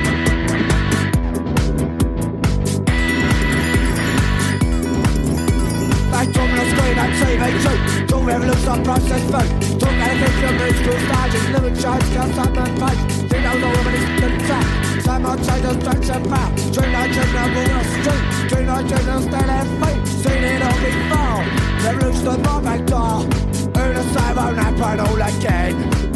[SPEAKER 5] Like talking on screen on TV2, talk revolution, process food, talk animation, moves to stages, living shows, cuts up and face, she knows all of it is the track, some on changes, stretch and power, dream night, dream night, move on the street, dream night, dream night, stand and feet, seen it all before, revolution, more back door, who the same won't happen all again.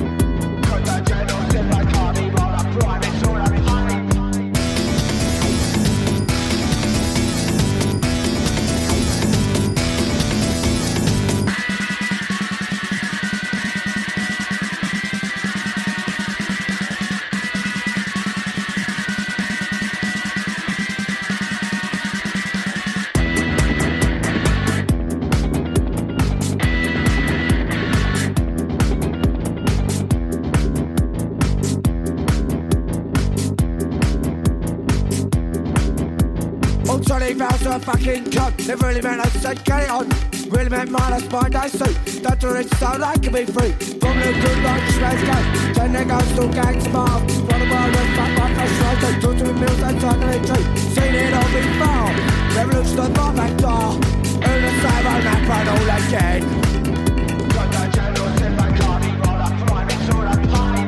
[SPEAKER 5] Johnny Val's a fucking cunt. It really meant I said get it on. Really meant minus my day suit. Don't do it so they can be free. From the good like smash go. Then they go still gang smart. Run a world and fuck my fresh right. They talk to me mills and talking a tree. Seen it all before. Revolution on my back door. In the same old map right all again. Got the generals in my car. Roll up, private sword and fine.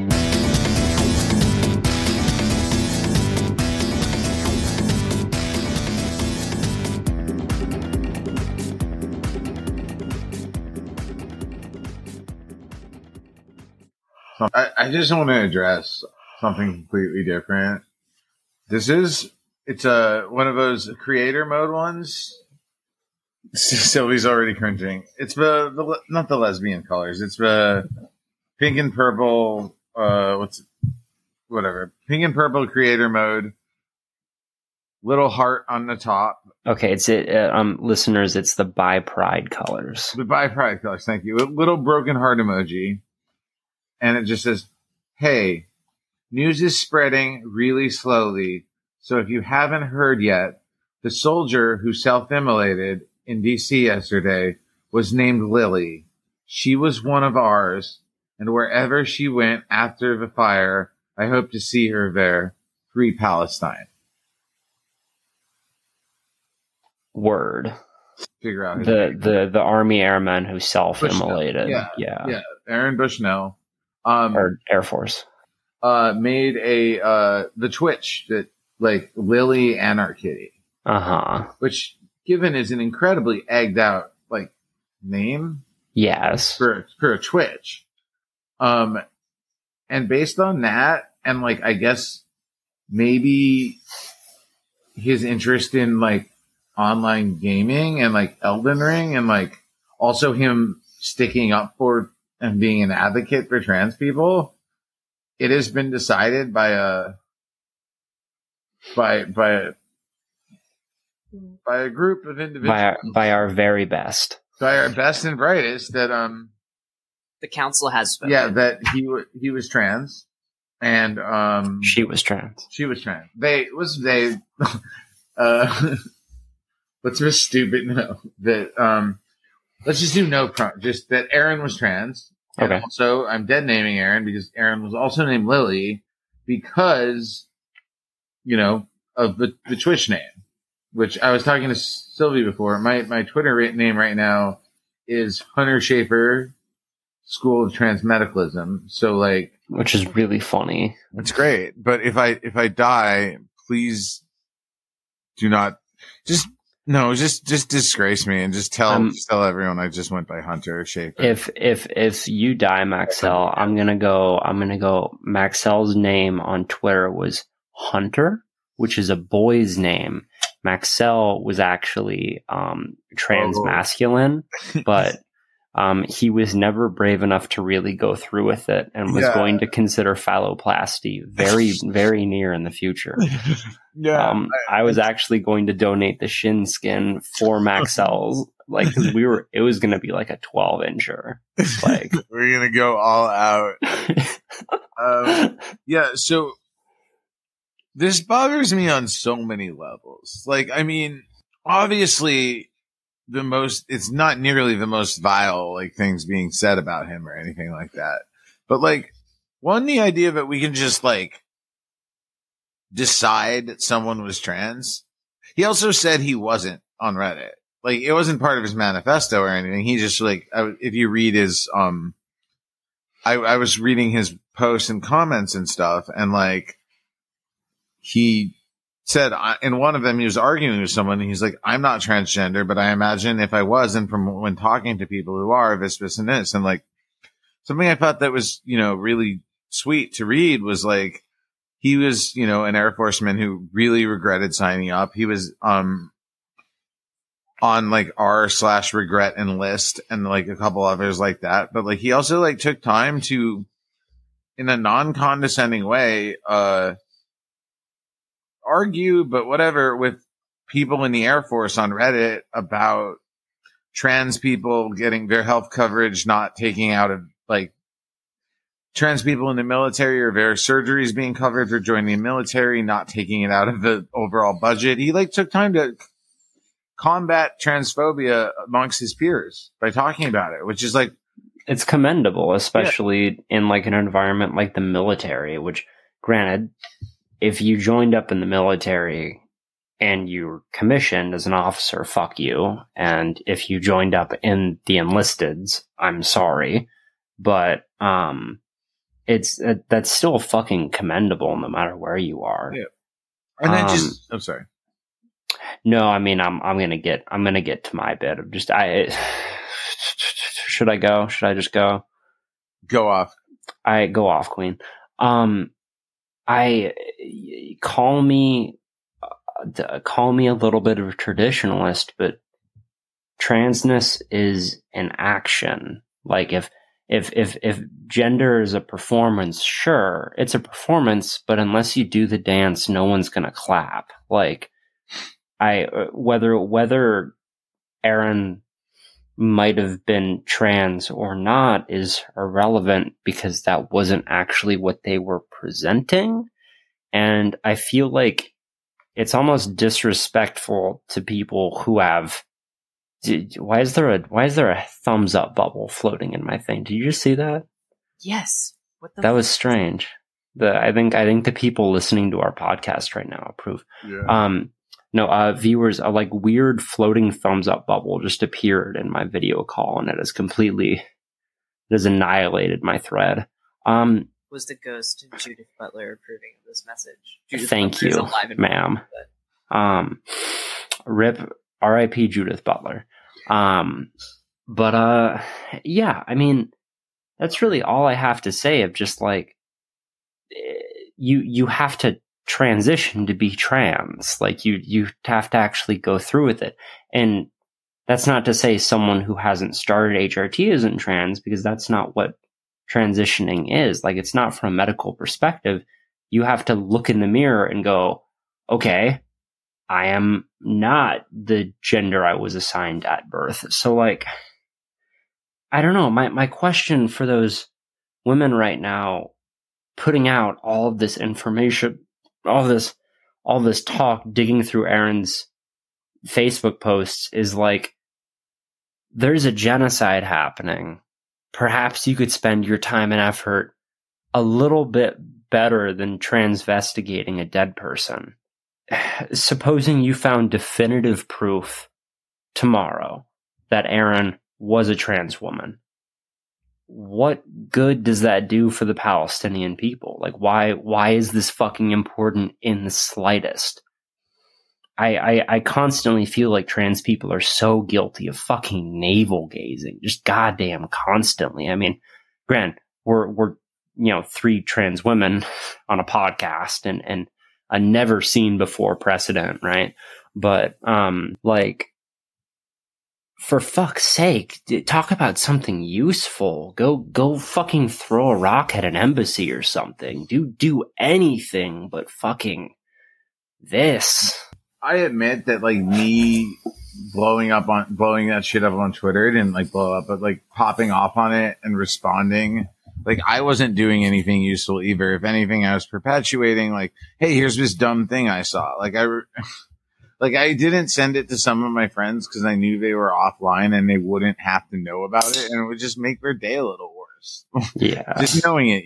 [SPEAKER 3] I just want to address something completely different. It's one of those creator mode ones. Sylvie's already cringing. It's the not the lesbian colors. It's the pink and purple. Whatever. Pink and purple creator mode. Little heart on the top.
[SPEAKER 1] Okay, listeners, it's the Bi Pride colors.
[SPEAKER 3] The Bi Pride colors. Thank you. A little broken heart emoji. And it just says, hey, news is spreading really slowly. So if you haven't heard yet, the soldier who self-immolated in D.C. yesterday was named Lily. She was one of ours. And wherever she went after the fire, I hope to see her there. Free Palestine.
[SPEAKER 1] Word.
[SPEAKER 3] Figure out
[SPEAKER 1] the Army airmen who self-immolated.
[SPEAKER 3] Yeah. Aaron Bushnell.
[SPEAKER 1] Or Air Force.
[SPEAKER 3] Made the Twitch that like Lily and our kitty. Which given is an incredibly egged out like name.
[SPEAKER 1] Yes.
[SPEAKER 3] For a Twitch. And based on that, and like I guess maybe his interest in like online gaming and like Elden Ring and like also him sticking up for and being an advocate for trans people, it has been decided by a group of individuals,
[SPEAKER 1] by our very best,
[SPEAKER 3] by our best and brightest, that
[SPEAKER 2] the council has spoken.
[SPEAKER 3] Yeah, that he was trans, and
[SPEAKER 1] she was trans.
[SPEAKER 3] She was trans. What's this stupid? No, that let's just do just that Aaron was trans.
[SPEAKER 1] Okay.
[SPEAKER 3] And also, I'm dead naming Aaron because Aaron was also named Lily because, of the Twitch name, which I was talking to Sylvie before. My Twitter name right now is Hunter Schaefer School of Transmedicalism. So like,
[SPEAKER 1] which is really funny.
[SPEAKER 3] It's great. But if I die, please do not just disgrace me and just tell everyone I just went by Hunter Schaefer.
[SPEAKER 1] If you die, Maxell, I'm gonna go. Maxell's name on Twitter was Hunter, which is a boy's name. Maxell was actually transmasculine, but he was never brave enough to really go through with it and was going to consider phalloplasty very, very near in the future. I was actually going to donate the shin skin for Maxell's, like, cause it was going to be like a 12-incher. Like,
[SPEAKER 3] we're going to go all out. So this bothers me on so many levels. Like, I mean, obviously it's not nearly the most vile, like, things being said about him or anything like that. But like, the idea that we can just like decide that someone was trans. He also said he wasn't on Reddit. Like, it wasn't part of his manifesto or anything. He just like, if you read his, I was reading his posts and comments and stuff, and like, he said in one of them, he was arguing with someone, and he's like, I'm not transgender, but I imagine if I was, and from when talking to people who are this, and this, and like, something I thought that was, really sweet to read was like, he was, an Air Forceman who really regretted signing up. He was, on like r/regret enlist and like a couple others like that. But like, he also like took time to, in a non-condescending way, argue, but whatever, with people in the Air Force on Reddit about trans people getting their health coverage not taking out of like trans people in the military or their surgeries being covered for joining the military, not taking it out of the overall budget. He like took time to combat transphobia amongst his peers by talking about it, which is like,
[SPEAKER 1] it's commendable, especially in like an environment like the military, which granted, if you joined up in the military and you're commissioned as an officer, fuck you. And if you joined up in the enlisteds, I'm sorry. But that's still fucking commendable no matter where you are.
[SPEAKER 3] Yeah. And then I'm sorry.
[SPEAKER 1] No, I mean I'm gonna get to my bit of just should I go? Should I just go?
[SPEAKER 3] Go off.
[SPEAKER 1] I go off, Queen. Call me a little bit of a traditionalist, but transness is an action. Like if gender is a performance, sure, it's a performance, but unless you do the dance, no one's gonna clap. Like whether Aaron might have been trans or not is irrelevant because that wasn't actually what they were presenting. And I feel like it's almost disrespectful to people who have. Why is there a thumbs up bubble floating in my thing? Did you just see that?
[SPEAKER 2] Yes. What the?
[SPEAKER 1] That was strange. I think the people listening to our podcast right now approve.
[SPEAKER 3] Yeah.
[SPEAKER 1] No, viewers, a like weird floating thumbs up bubble just appeared in my video call, and it has annihilated my thread.
[SPEAKER 2] Was the ghost Judith Butler approving of this message? Judith
[SPEAKER 1] Thank
[SPEAKER 2] Butler's
[SPEAKER 1] you,
[SPEAKER 2] alive and
[SPEAKER 1] ma'am. RIP Judith Butler. Yeah, I mean, that's really all I have to say of just like, you have to transition to be trans. Like you have to actually go through with it. And that's not to say someone who hasn't started HRT isn't trans, because that's not what transitioning is. Like, it's not from a medical perspective. You have to look in the mirror and go, okay, I am not the gender I was assigned at birth. So like, I don't know. My question for those women right now, putting out all of this information, all this talk, digging through Aaron's Facebook posts, is like, there's a genocide happening. Perhaps you could spend your time and effort a little bit better than transvestigating a dead person. Supposing you found definitive proof tomorrow that Aaron was a trans woman, what good does that do for the Palestinian people? Like, why is this fucking important in the slightest? I constantly feel like trans people are so guilty of fucking navel gazing, just goddamn constantly. I mean, granted, we're 3 trans women on a podcast and a never seen before precedent, right? But like, for fuck's sake, talk about something useful. Go fucking throw a rock at an embassy or something. Do anything but fucking this.
[SPEAKER 3] I admit that, like, me blowing that shit up on Twitter, it didn't like blow up, but like popping off on it and responding, like, I wasn't doing anything useful either. If anything, I was perpetuating, like, hey, here's this dumb thing I saw. Like, I didn't send it to some of my friends because I knew they were offline and they wouldn't have to know about it, and it would just make their day a little worse.
[SPEAKER 1] Yeah.
[SPEAKER 3] Just knowing it,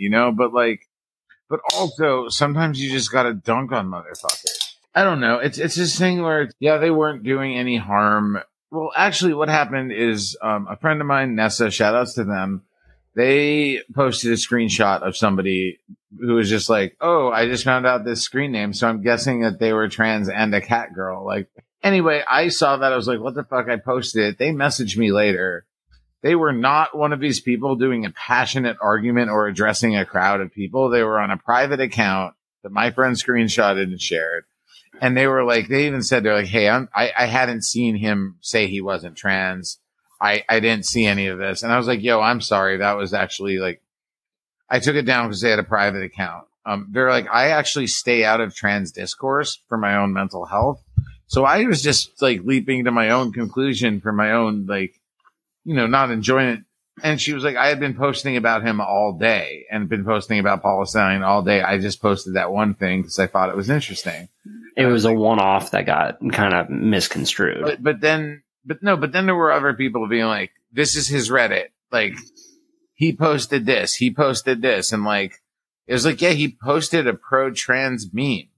[SPEAKER 3] but also sometimes you just gotta dunk on motherfuckers. I don't know. It's this thing where, they weren't doing any harm. Well, actually what happened is, a friend of mine, Nessa, shout outs to them. They posted a screenshot of somebody who was just like, oh, I just found out this screen name, so I'm guessing that they were trans and a cat girl. Like, anyway, I saw that. I was like, what the fuck? I posted it. They messaged me later. They were not one of these people doing a passionate argument or addressing a crowd of people. They were on a private account that my friend screenshotted and shared. And they were like, they even said, they're like, hey, I hadn't seen him say he wasn't trans. I didn't see any of this. And I was like, yo, I'm sorry. That was actually like, I took it down because they had a private account. They're like, I actually stay out of trans discourse for my own mental health. So I was just like leaping to my own conclusion for my own, like, not enjoying it And she was like, I had been posting about him all day and been posting about Paul Stallion all day. I just posted that one thing because I thought it was interesting.
[SPEAKER 1] It was a one-off that got kind of misconstrued.
[SPEAKER 3] But then there were other people being like, this is his Reddit. Like, he posted this. And like, it was like, yeah, he posted a pro-trans meme.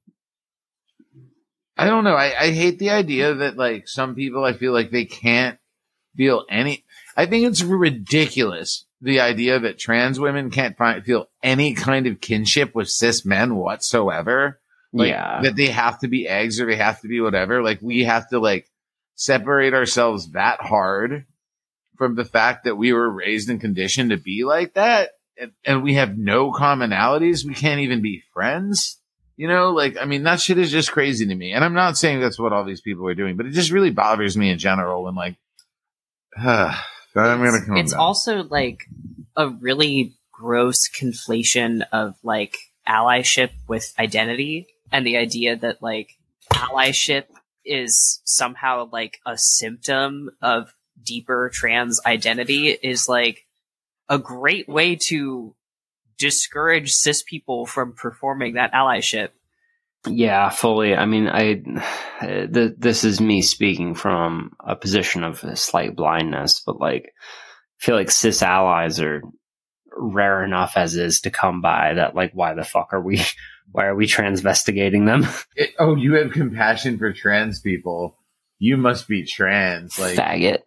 [SPEAKER 3] I don't know. I hate the idea that like some people, I feel like they can't feel any. I think it's ridiculous, the idea that trans women can't feel any kind of kinship with cis men whatsoever. Like,
[SPEAKER 1] yeah.
[SPEAKER 3] That they have to be eggs or they have to be whatever. Like, we have to like separate ourselves that hard from the fact that we were raised and conditioned to be like that. And we have no commonalities. We can't even be friends. You know, like, I mean, that shit is just crazy to me. And I'm not saying that's what all these people are doing, but it just really bothers me in general when like, I'm gonna come
[SPEAKER 2] It's
[SPEAKER 3] down.
[SPEAKER 2] also like a really gross conflation of like allyship with identity, and the idea that like allyship is somehow like a symptom of deeper trans identity is like a great way to discourage cis people from performing that allyship.
[SPEAKER 1] Yeah, fully. I mean, this is me speaking from a position of slight blindness, but like, I feel like cis allies are rare enough as is to come by that like, why are we transvestigating them?
[SPEAKER 3] You have compassion for trans people. You must be trans. Like,
[SPEAKER 1] faggot.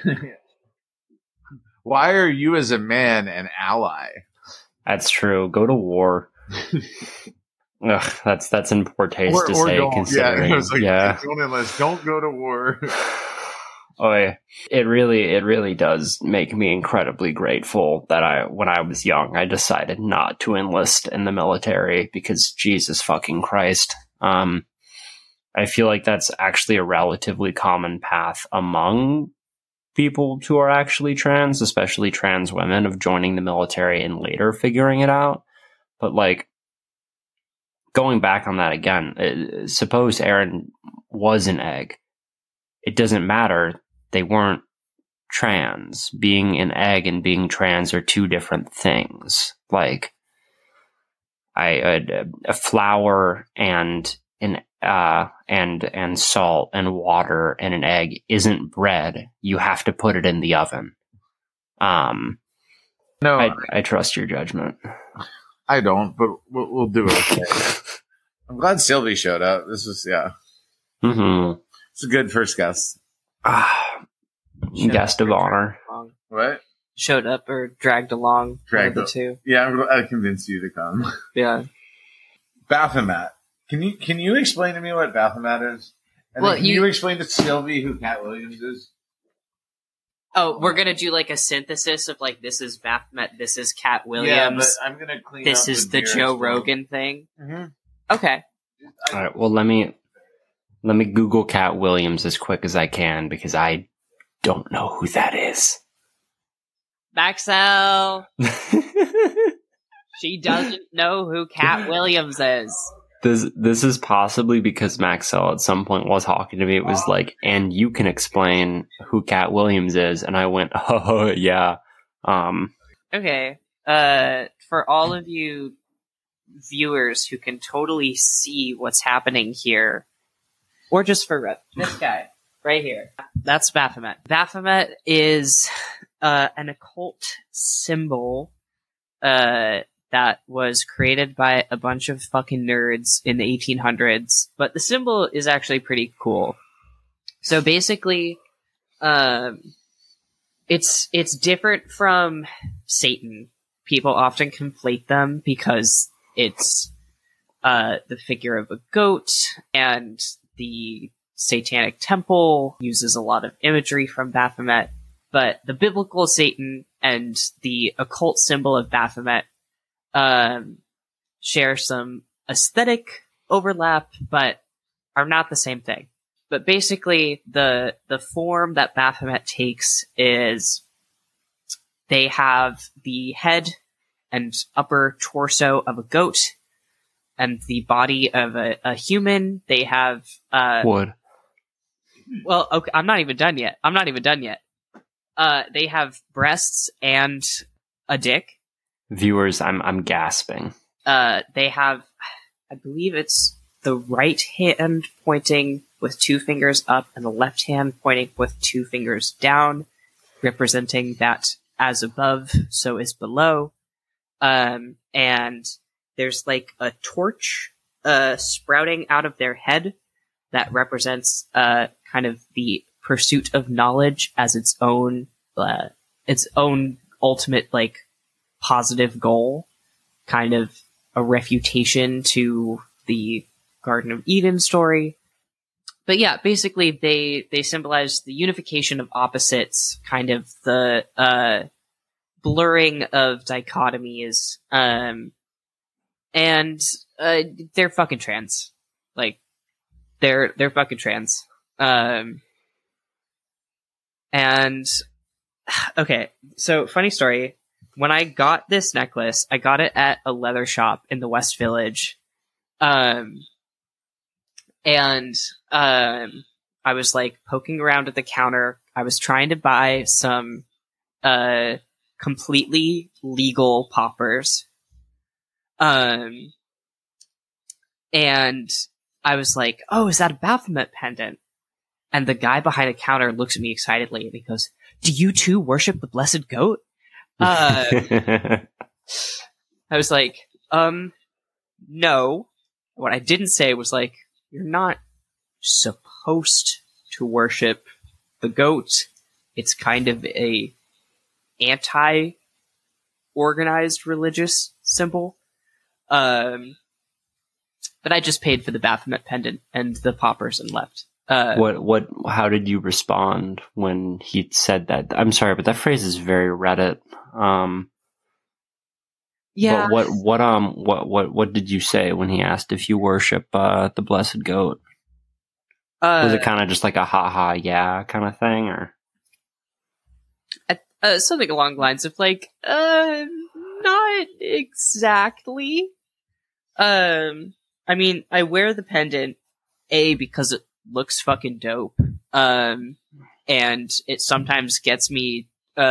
[SPEAKER 3] Why are you as a man an ally?
[SPEAKER 1] That's true. Go to war. Ugh, that's in poor taste to say.
[SPEAKER 3] Don't.
[SPEAKER 1] Considering,
[SPEAKER 3] Don't go to war.
[SPEAKER 1] Oh, yeah. It really does make me incredibly grateful that when I was young, I decided not to enlist in the military because Jesus fucking Christ. I feel like that's actually a relatively common path among people who are actually trans, especially trans women, of joining the military and later figuring it out. But like, going back on that again, suppose Aaron was an egg. It doesn't matter. They weren't trans. Being an egg and being trans are two different things. Like, a flour and salt and water and an egg isn't bread. You have to put it in the oven.
[SPEAKER 3] No,
[SPEAKER 1] I trust your judgment.
[SPEAKER 3] I don't, but we'll do it. Okay. I'm glad Sylvie showed up. This was, yeah.
[SPEAKER 1] Mm-hmm.
[SPEAKER 3] It's a good first guest.
[SPEAKER 1] Guest of honor.
[SPEAKER 3] What?
[SPEAKER 2] Showed up or dragged along. Dragged the two.
[SPEAKER 3] Yeah, I convinced you to come.
[SPEAKER 2] Yeah.
[SPEAKER 3] Baphomet. Can you explain to me what Baphomet is? And well, can you explain to Sylvie who Cat Williams is?
[SPEAKER 2] Oh, we're gonna do like a synthesis of like, this is Baphomet, this is Cat Williams.
[SPEAKER 3] Yeah, but I'm gonna clean
[SPEAKER 2] this
[SPEAKER 3] up
[SPEAKER 2] is the Joe Rogan thing.
[SPEAKER 3] Mm-hmm.
[SPEAKER 2] Okay.
[SPEAKER 1] All right. Well, let me Google Cat Williams as quick as I can because I don't know who that is.
[SPEAKER 2] Maxell. She doesn't know who Cat Williams is.
[SPEAKER 1] This is possibly because Maxell at some point was talking to me. It was like, and you can explain who Cat Williams is, and I went, oh yeah.
[SPEAKER 2] Okay. For all of you viewers who can totally see what's happening here, or just for this guy right here, that's Baphomet. Baphomet is an occult symbol that was created by a bunch of fucking nerds in the 1800s, but the symbol is actually pretty cool. So basically, it's different from Satan. People often conflate them because it's the figure of a goat, and the Satanic Temple uses a lot of imagery from Baphomet. But the biblical Satan and the occult symbol of Baphomet share some aesthetic overlap, but are not the same thing. But basically, the form that Baphomet takes is they have the head and upper torso of a goat and the body of a human. They have
[SPEAKER 1] wood.
[SPEAKER 2] Well, okay, I'm not even done yet. They have breasts and a dick.
[SPEAKER 1] Viewers, I'm gasping.
[SPEAKER 2] They have, I believe it's the right hand pointing with 2 fingers up and the left hand pointing with 2 fingers down, representing that as above, so is below. And there's like a torch sprouting out of their head that represents kind of the pursuit of knowledge as its own ultimate like positive goal, kind of a refutation to the Garden of Eden story. But yeah, basically they symbolize the unification of opposites, kind of the blurring of dichotomies, and they're fucking trans. Like they're fucking trans. And okay, so funny story. When I got this necklace, I got it at a leather shop in the West Village. And I was like poking around at the counter. I was trying to buy some completely legal poppers. And I was like, "Oh, is that a Baphomet pendant?" And the guy behind the counter looks at me excitedly and he goes, "Do you too worship the blessed goat?" I was like, no. What I didn't say was like, you're not supposed to worship the goat. It's kind of a anti-organized religious symbol. But I just paid for the Baphomet pendant and the poppers and left.
[SPEAKER 1] How did you respond when he said that? I'm sorry, but that phrase is very Reddit.
[SPEAKER 2] Yeah.
[SPEAKER 1] But what did you say when he asked if you worship the blessed goat? Was it kind of just like a ha yeah kind of thing, or
[SPEAKER 2] something along the lines of like not exactly. I mean, I wear the pendant because it looks fucking dope, and it sometimes gets me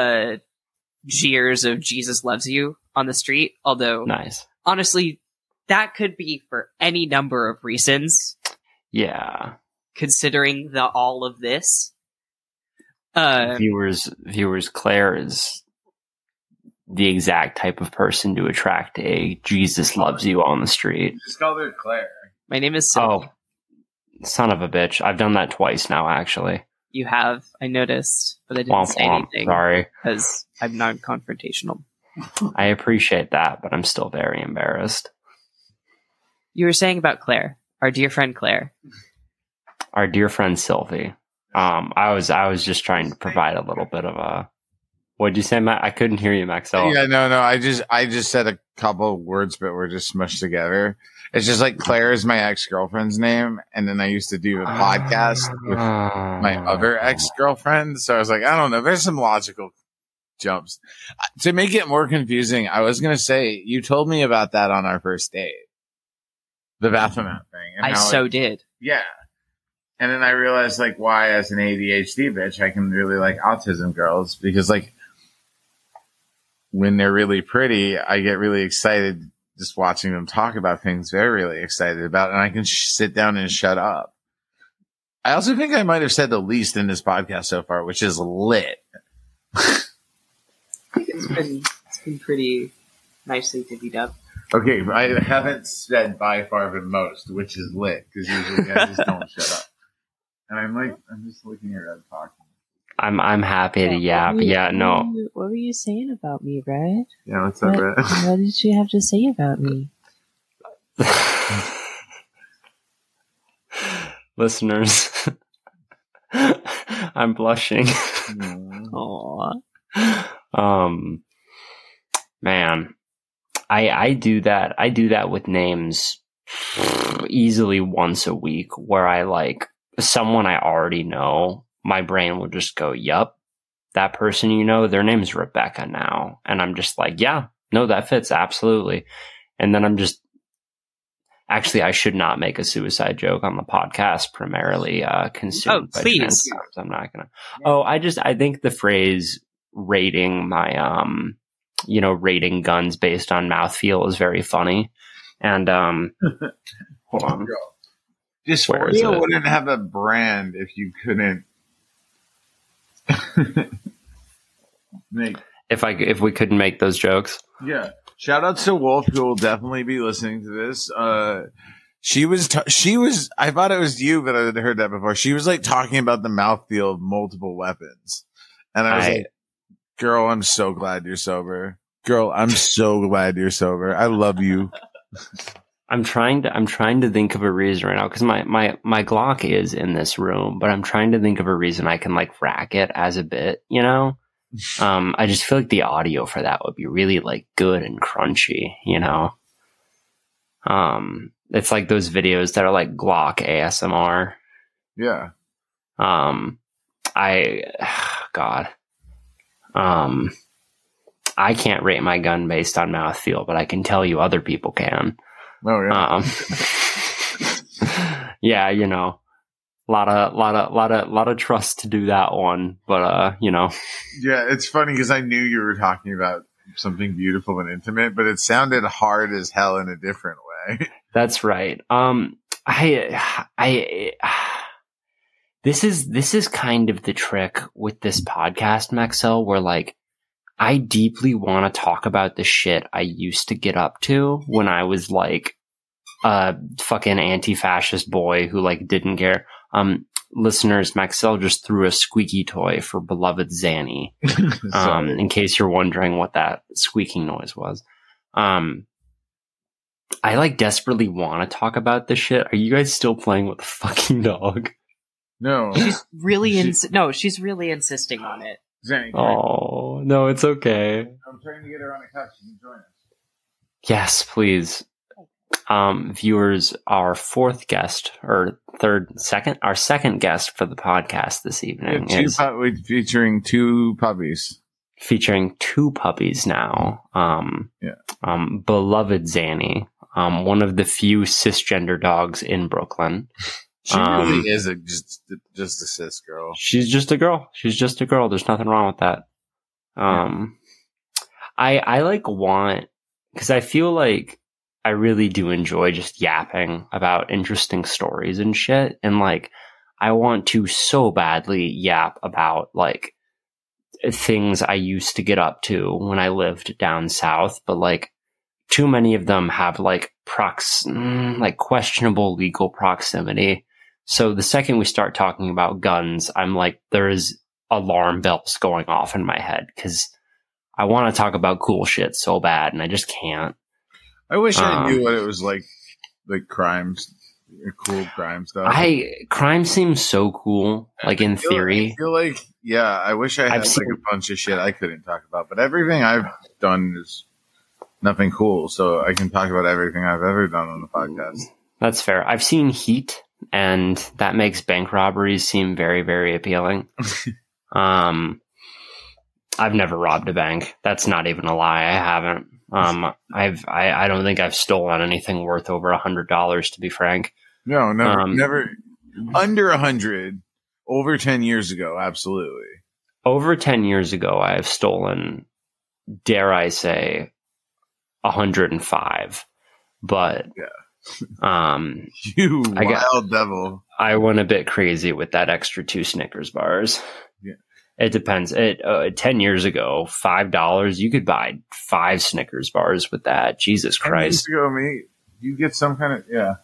[SPEAKER 2] jeers of Jesus loves you on the street, although
[SPEAKER 1] nice.
[SPEAKER 2] Honestly, that could be for any number of reasons.
[SPEAKER 1] Yeah.
[SPEAKER 2] Considering all of this.
[SPEAKER 1] Viewers, Claire is the exact type of person to attract a Jesus loves you on the street.
[SPEAKER 3] Just call her Claire.
[SPEAKER 2] My name is Sylvie.
[SPEAKER 1] Oh, son of a bitch. I've done that twice now, actually.
[SPEAKER 2] You have, I noticed, but I didn't say anything.
[SPEAKER 1] Sorry.
[SPEAKER 2] Because I'm non-confrontational.
[SPEAKER 1] I appreciate that, but I'm still very embarrassed.
[SPEAKER 2] You were saying about Claire, our dear friend Claire.
[SPEAKER 1] Our dear friend Sylvie. I was just trying to provide a little bit of a... What'd you say, Matt? I couldn't hear you, Maxell.
[SPEAKER 3] Yeah, no. I just said a couple of words, but we're just smushed together. It's just like Claire is my ex-girlfriend's name, and then I used to do a podcast with my other ex-girlfriend. So I was like, I don't know. There's some logical jumps. To make it more confusing, I was going to say, you told me about that on our first date. The Baphomet thing.
[SPEAKER 2] And did.
[SPEAKER 3] Yeah. And then I realized, like, why as an ADHD bitch, I can really like autism girls. Because, like, when they're really pretty, I get really excited just watching them talk about things they're really excited about, and I can sit down and shut up. I also think I might have said the least in this podcast so far, which is lit.
[SPEAKER 2] I think it's been pretty nicely divvied up.
[SPEAKER 3] Okay, I haven't said by far the most, which is lit, because usually I just don't shut up. And I'm just looking at her talking.
[SPEAKER 1] I'm happy to yap. No.
[SPEAKER 2] What were you saying about me, Brad?
[SPEAKER 3] Yeah, what's up, Brad?
[SPEAKER 2] What did you have to say about me?
[SPEAKER 1] Listeners, I'm blushing.
[SPEAKER 2] Aww.
[SPEAKER 1] Man, I do that. I do that with names easily once a week, where I like someone I already know. My brain will just go, yup, that person, their name's Rebecca now. And I'm just like, yeah, no, that fits. Absolutely. And then Actually, I should not make a suicide joke on the podcast, primarily consumed by trans times. I'm not gonna. Oh, I think the phrase rating my rating guns based on mouthfeel is very funny. And hold on.
[SPEAKER 3] Dysphoria wouldn't have a brand if you couldn't make. If
[SPEAKER 1] we couldn't make those jokes.
[SPEAKER 3] Yeah. Shout out to Wolf, who will definitely be listening to this. She was, I thought it was you, but I had heard that before. She was like talking about the mouthfeel of multiple weapons. And I was like, girl, I'm so glad you're sober. Girl, I'm so glad you're sober. I love you.
[SPEAKER 1] I'm trying to think of a reason right now, because my Glock is in this room, but I'm trying to think of a reason I can like rack it as a bit, you know? I just feel like the audio for that would be really like good and crunchy, you know? It's like those videos that are like Glock ASMR.
[SPEAKER 3] Yeah.
[SPEAKER 1] I can't rate my gun based on mouthfeel, but I can tell you other people can.
[SPEAKER 3] Oh yeah.
[SPEAKER 1] Yeah, you know, lot of trust to do that one, but you know.
[SPEAKER 3] Yeah, it's funny because I knew you were talking about something beautiful and intimate, but it sounded hard as hell in a different way.
[SPEAKER 1] That's right. This is kind of the trick with this podcast, Maxell, where like I deeply want to talk about the shit I used to get up to when I was like a fucking anti-fascist boy who like didn't care. Listeners, Maxell just threw a squeaky toy for beloved Zanny. In case you're wondering what that squeaking noise was. I like desperately want to talk about this shit. Are you guys still playing with the fucking dog?
[SPEAKER 3] No.
[SPEAKER 2] She's really she's really insisting on it.
[SPEAKER 3] Zanny,
[SPEAKER 1] oh, no, it's okay.
[SPEAKER 3] I'm trying to get her on a couch. Can you join us?
[SPEAKER 1] Yes, please. Viewers, our fourth guest, or our second guest for the podcast this evening is
[SPEAKER 3] featuring two puppies.
[SPEAKER 1] Featuring two puppies now. Beloved Zanny, one of the few cisgender dogs in Brooklyn.
[SPEAKER 3] She really is just a cis girl.
[SPEAKER 1] She's just a girl. There's nothing wrong with that. I like want, because I feel like I really do enjoy just yapping about interesting stories and shit. And like, I want to so badly yap about like things I used to get up to when I lived down south, but like too many of them have like questionable legal proximity. So the second we start talking about guns, I'm like, there is alarm bells going off in my head because I want to talk about cool shit so bad, and I just can't.
[SPEAKER 3] I wish I knew what it was like crimes, cool crime stuff.
[SPEAKER 1] Crime seems so cool, like in theory.
[SPEAKER 3] I feel like, I wish I had a bunch of shit I couldn't talk about, but everything I've done is nothing cool, so I can talk about everything I've ever done on the podcast.
[SPEAKER 1] That's fair. I've seen Heat, and that makes bank robberies seem very, very appealing. I've never robbed a bank. That's not even a lie. I haven't. I don't think I've stolen anything worth over $100, to be frank.
[SPEAKER 3] No, never. Under 100. Over 10 years ago, absolutely.
[SPEAKER 1] Over 10 years ago, I have stolen, dare I say, 105. But
[SPEAKER 3] you wild devil.
[SPEAKER 1] I went a bit crazy with that extra 2 Snickers bars.
[SPEAKER 3] Yeah.
[SPEAKER 1] It depends. 10 years ago, $5, you could buy 5 Snickers bars with that. Jesus Christ.
[SPEAKER 3] 10 years ago, mate, you get some kind of,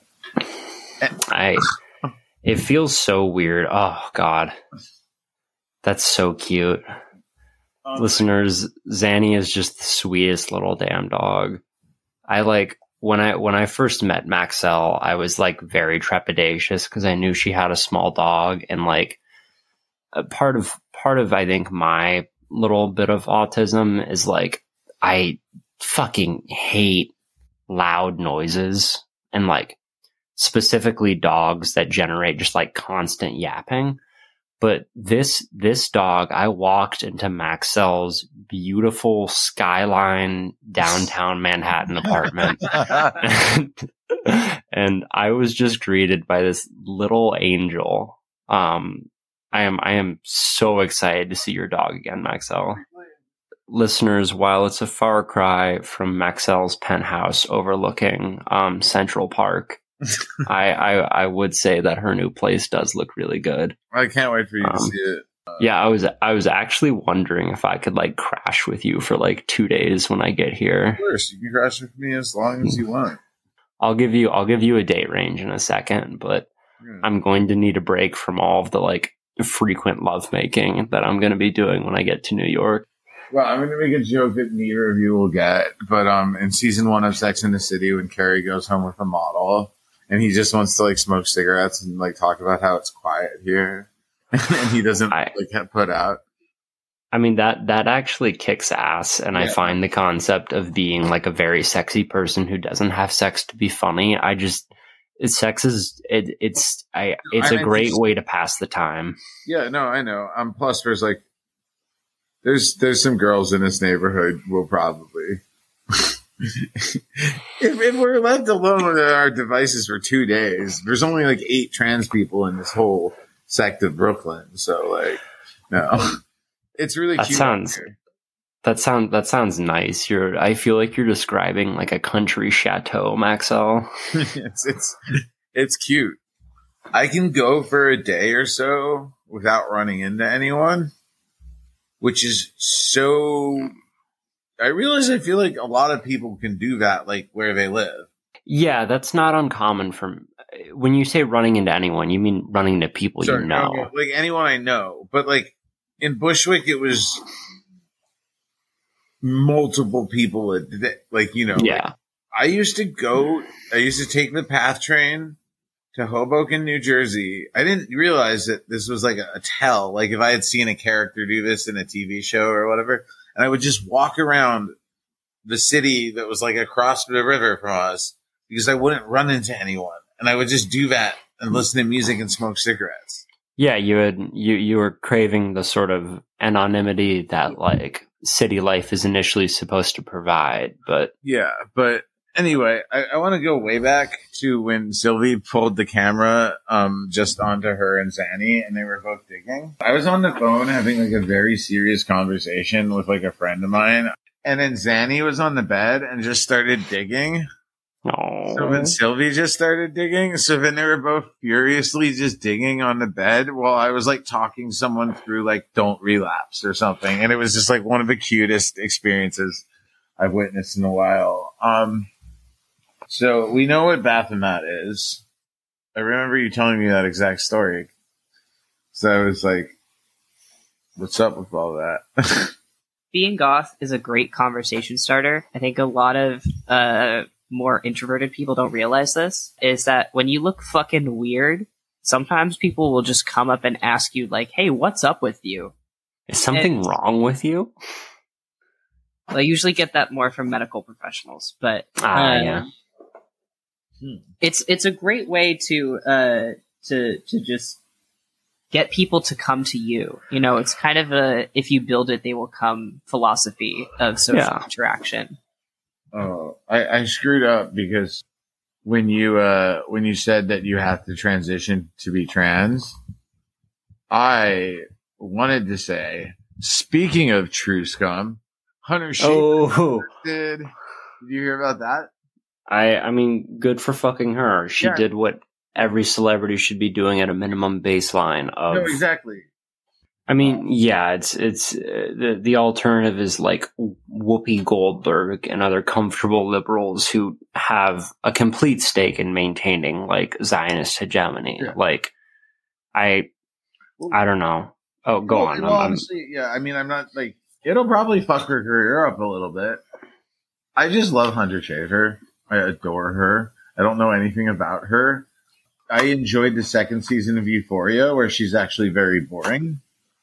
[SPEAKER 1] it feels so weird. Oh, God. That's so cute. Listeners, Zanny is just the sweetest little damn dog. When I first met Maxell, I was like very trepidatious because I knew she had a small dog, and like part of I think my little bit of autism is like I fucking hate loud noises, and like specifically dogs that generate just like constant yapping. But this dog, I walked into Maxell's beautiful skyline downtown Manhattan apartment. And I was just greeted by this little angel. I am so excited to see your dog again, Maxell. Listeners, while it's a far cry from Maxell's penthouse overlooking Central Park, I would say that her new place does look really good.
[SPEAKER 3] I can't wait for you to see it.
[SPEAKER 1] Yeah, I was actually wondering if I could like crash with you for like 2 days when I get here.
[SPEAKER 3] Of course, you can crash with me as long as you want.
[SPEAKER 1] I'll give you a date range in a second, but I'm going to need a break from all of the like frequent lovemaking that I'm going to be doing when I get to New York.
[SPEAKER 3] Well, I'm going to make a joke that neither of you will get, but in season 1 of Sex and the City, when Carrie goes home with a model and he just wants to like smoke cigarettes and like talk about how it's quiet here and he doesn't get put out.
[SPEAKER 1] I mean, that actually kicks ass, and I find the concept of being like a very sexy person who doesn't have sex to be funny. Sex is it's a great way to pass the time. Yeah,
[SPEAKER 3] no, I know. Plus, there's some girls in this neighborhood will probably if we're left alone with our devices for 2 days. There's only like 8 trans people in this whole sect of Brooklyn, so like no. It's really cute.
[SPEAKER 1] That sounds nice. I feel like you're describing like a country chateau, Maxell.
[SPEAKER 3] It's cute. I can go for a day or so without running into anyone, which is so. I realize I feel like a lot of people can do that, like where they live.
[SPEAKER 1] Yeah, that's not uncommon. When you say running into anyone, you mean running into people you know,
[SPEAKER 3] like anyone I know, but like. In Bushwick, it was multiple people. Like, you know,
[SPEAKER 1] yeah.
[SPEAKER 3] Like, I used to take the PATH train to Hoboken, New Jersey. I didn't realize that this was like a tell. Like if I had seen a character do this in a TV show or whatever, and I would just walk around the city that was like across the river from us because I wouldn't run into anyone. And I would just do that and listen to music and smoke cigarettes.
[SPEAKER 1] Yeah, you were craving the sort of anonymity that like city life is initially supposed to provide, but
[SPEAKER 3] anyway, I want to go way back to when Sylvie pulled the camera just onto her and Zanny, and they were both digging. I was on the phone having like a very serious conversation with like a friend of mine, and then Zanny was on the bed and just started digging.
[SPEAKER 1] Oh.
[SPEAKER 3] So then Sylvie just started digging. So then they were both furiously just digging on the bed while I was like talking someone through like don't relapse or something. And it was just like one of the cutest experiences I've witnessed in a while. So we know what Bath and Matt is. I remember you telling me that exact story. So I was like, what's up with all that?
[SPEAKER 2] Being goth is a great conversation starter. I think a lot of more introverted people don't realize this, is that when you look fucking weird, sometimes people will just come up and ask you like, hey, what's up with you?
[SPEAKER 1] Is something wrong with you?
[SPEAKER 2] I usually get that more from medical professionals, but
[SPEAKER 1] yeah.
[SPEAKER 2] It's a great way to just get people to come to you. You know, it's kind of a if you build it, they will come philosophy of social interaction.
[SPEAKER 3] Oh, I screwed up because when you said that you have to transition to be trans, I wanted to say, speaking of true scum, Hunter Schafer did you hear about that?
[SPEAKER 1] I mean, good for fucking her. She did what every celebrity should be doing at a minimum baseline of.
[SPEAKER 3] No, exactly.
[SPEAKER 1] I mean, yeah, it's the alternative is like Whoopi Goldberg and other comfortable liberals who have a complete stake in maintaining like Zionist hegemony. Yeah. Like, I don't know. Oh, go on.
[SPEAKER 3] Well, honestly, yeah. I mean, I'm not like it'll probably fuck her career up a little bit. I just love Hunter Schafer. I adore her. I don't know anything about her. I enjoyed the second season of Euphoria, where she's actually very boring.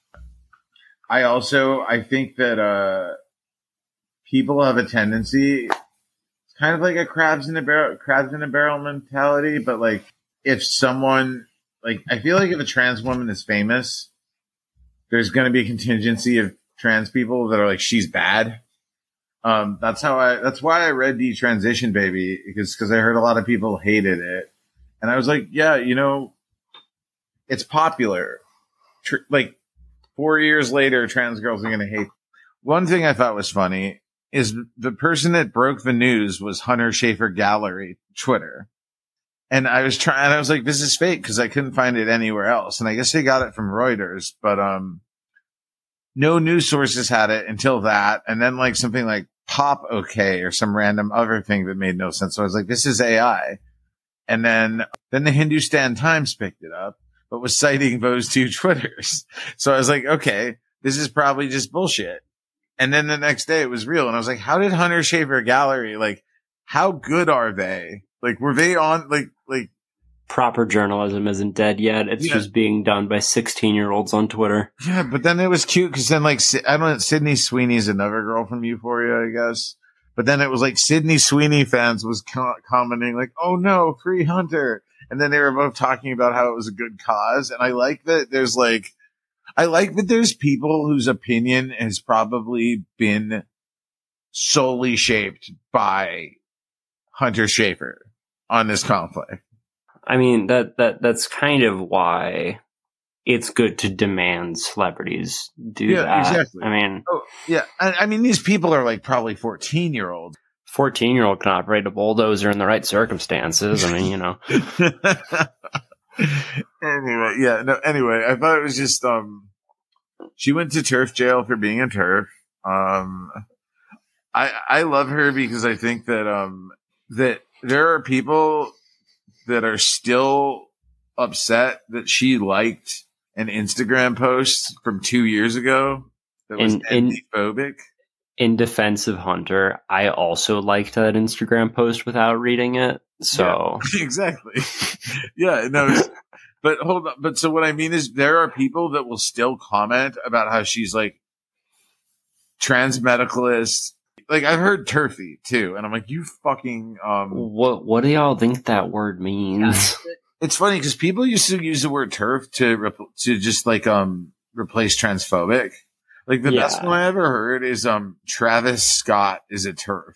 [SPEAKER 3] I think that people have a tendency, it's kind of like a crabs in a barrel mentality, but like if someone, like I feel like if a trans woman is famous, there's going to be a contingency of trans people that are like, she's bad. That's why I read Detransition Baby, because I heard a lot of people hated it. And I was like, yeah, it's popular. Like 4 years later, trans girls are going to hate. One thing I thought was funny is the person that broke the news was Hunter Schafer Gallery Twitter. And I was like, this is fake because I couldn't find it anywhere else. And I guess they got it from Reuters, but, no news sources had it until that. And then like something like Pop OK or some random other thing that made no sense. So I was like, this is AI. And then the Hindustan Times picked it up, but was citing those two Twitters. So I was like, okay, this is probably just bullshit. And then the next day it was real. And I was like, how did Hunter Schafer Gallery, like, how good are they? Like, were they on, like,
[SPEAKER 1] proper journalism isn't dead yet. It's just being done by 16-year-olds on Twitter.
[SPEAKER 3] Yeah, but then it was cute because then, like, I don't know, Sydney Sweeney's another girl from Euphoria, I guess. But then it was like Sydney Sweeney fans was commenting like, oh no, free Hunter. And then they were both talking about how it was a good cause. And I like that there's people whose opinion has probably been solely shaped by Hunter Schafer on this conflict.
[SPEAKER 1] I mean, that's kind of why it's good to demand celebrities do that.
[SPEAKER 3] Exactly.
[SPEAKER 1] I mean,
[SPEAKER 3] I mean, these people are like probably 14-year-olds.
[SPEAKER 1] 14-year-old can operate a bulldozer in the right circumstances. I mean,
[SPEAKER 3] Anyway, I thought it was just, she went to TERF jail for being a TERF. I love her because I think that, that there are people that are still upset that she liked an Instagram post from 2 years ago that was phobic.
[SPEAKER 1] In defense of Hunter, I also liked that Instagram post without reading it. So
[SPEAKER 3] yeah, exactly. Yeah, no, but hold on. But so what I mean is there are people that will still comment about how she's like trans medicalist. Like I've heard turfy too, and I'm like, you fucking
[SPEAKER 1] What do y'all think that word means?
[SPEAKER 3] It's funny because people used to use the word turf to just like replace transphobic. Like the best one I ever heard is Travis Scott is a turf.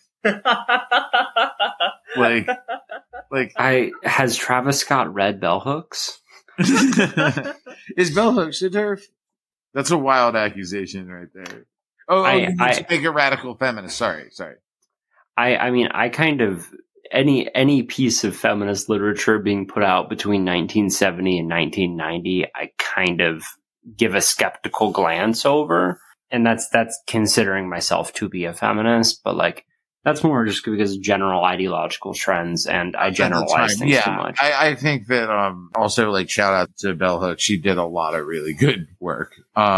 [SPEAKER 3] like
[SPEAKER 1] has Travis Scott read Bell Hooks?
[SPEAKER 3] Is Bell Hooks a turf? That's a wild accusation right there. You need to make a radical feminist. Sorry.
[SPEAKER 1] I mean, I kind of any piece of feminist literature being put out between 1970 and 1990, I kind of give a skeptical glance over, and that's considering myself to be a feminist, but like that's more just because of general ideological trends, and I generalize things too much.
[SPEAKER 3] I think that also like shout out to Bell Hooks, she did a lot of really good work.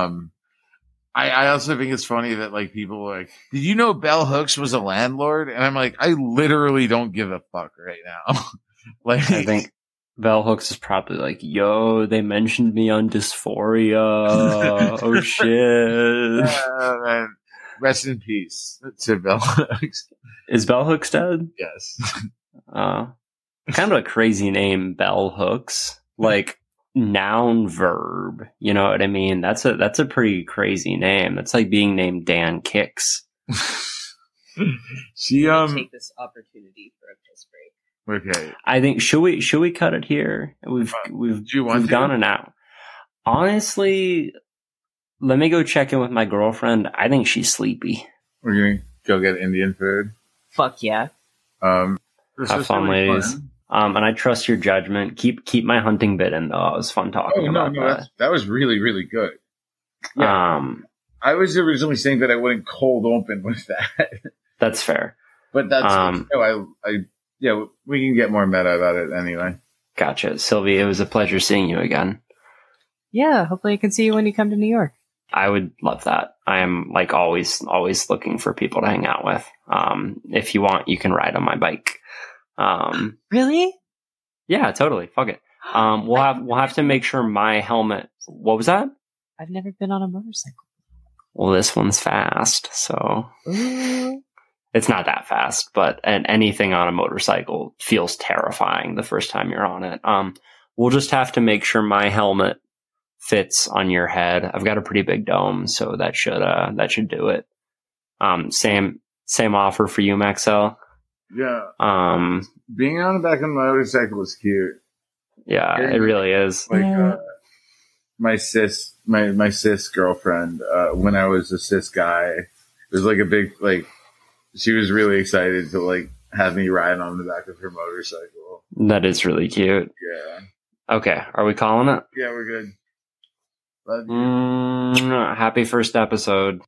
[SPEAKER 3] I also think it's funny that like people are like, did you know Bell Hooks was a landlord? And I'm like, I literally don't give a fuck right now. Like,
[SPEAKER 1] I think Bell Hooks is probably like, yo, they mentioned me on Dysphoria. Oh shit.
[SPEAKER 3] Man. Rest in peace to Bell Hooks.
[SPEAKER 1] Is Bell Hooks dead?
[SPEAKER 3] Yes.
[SPEAKER 1] Kind of a crazy name, Bell Hooks. Like, noun verb, you know what I mean? That's a pretty crazy name. That's like being named Dan Kicks.
[SPEAKER 2] She take this opportunity for a piss break.
[SPEAKER 3] Okay.
[SPEAKER 1] I think should we cut it here? We've gone an hour. Honestly, let me go check in with my girlfriend. I think she's sleepy.
[SPEAKER 3] We're gonna go get Indian food.
[SPEAKER 2] Fuck yeah.
[SPEAKER 1] Have fun, really ladies. Fun. And I trust your judgment. Keep my hunting bit in, though. It was fun talking about that.
[SPEAKER 3] That was really, really good. Yeah. I was originally saying that I wouldn't cold open with that.
[SPEAKER 1] That's fair.
[SPEAKER 3] But that's we can get more meta about it anyway.
[SPEAKER 1] Gotcha. Sylvie, it was a pleasure seeing you again.
[SPEAKER 2] Yeah, hopefully I can see you when you come to New York.
[SPEAKER 1] I would love that. I am like always looking for people to hang out with. If you want, you can ride on my bike.
[SPEAKER 2] Really?
[SPEAKER 1] Yeah, totally. Fuck it. We'll have to make sure my helmet. What was that?
[SPEAKER 2] I've never been on a motorcycle.
[SPEAKER 1] Well, this one's fast, so
[SPEAKER 2] Ooh.
[SPEAKER 1] It's not that fast. But anything on a motorcycle feels terrifying the first time you're on it. We'll just have to make sure my helmet fits on your head. I've got a pretty big dome, so that should do it. Sam, Same offer for you, Maxell.
[SPEAKER 3] Yeah. Being on the back of a motorcycle is cute.
[SPEAKER 1] Yeah, it really is.
[SPEAKER 3] Like my cis girlfriend, when I was a cis guy, it was like a big, like, she was really excited to like have me ride on the back of her motorcycle.
[SPEAKER 1] That is really cute.
[SPEAKER 3] Yeah.
[SPEAKER 1] Okay, are we calling it?
[SPEAKER 3] Yeah, we're good. Love you.
[SPEAKER 1] Happy first episode.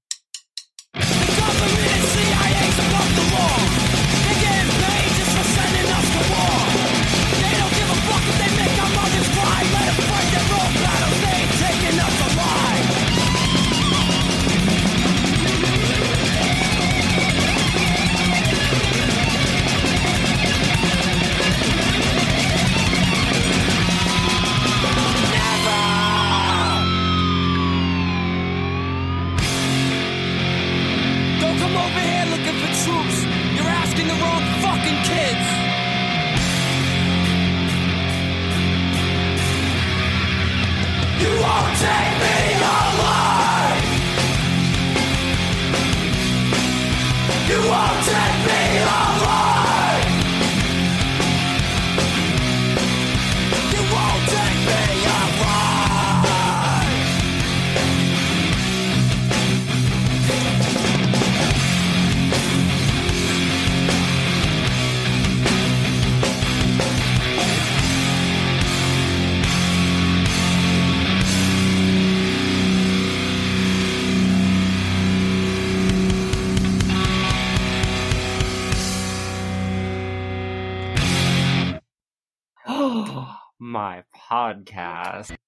[SPEAKER 1] My podcast.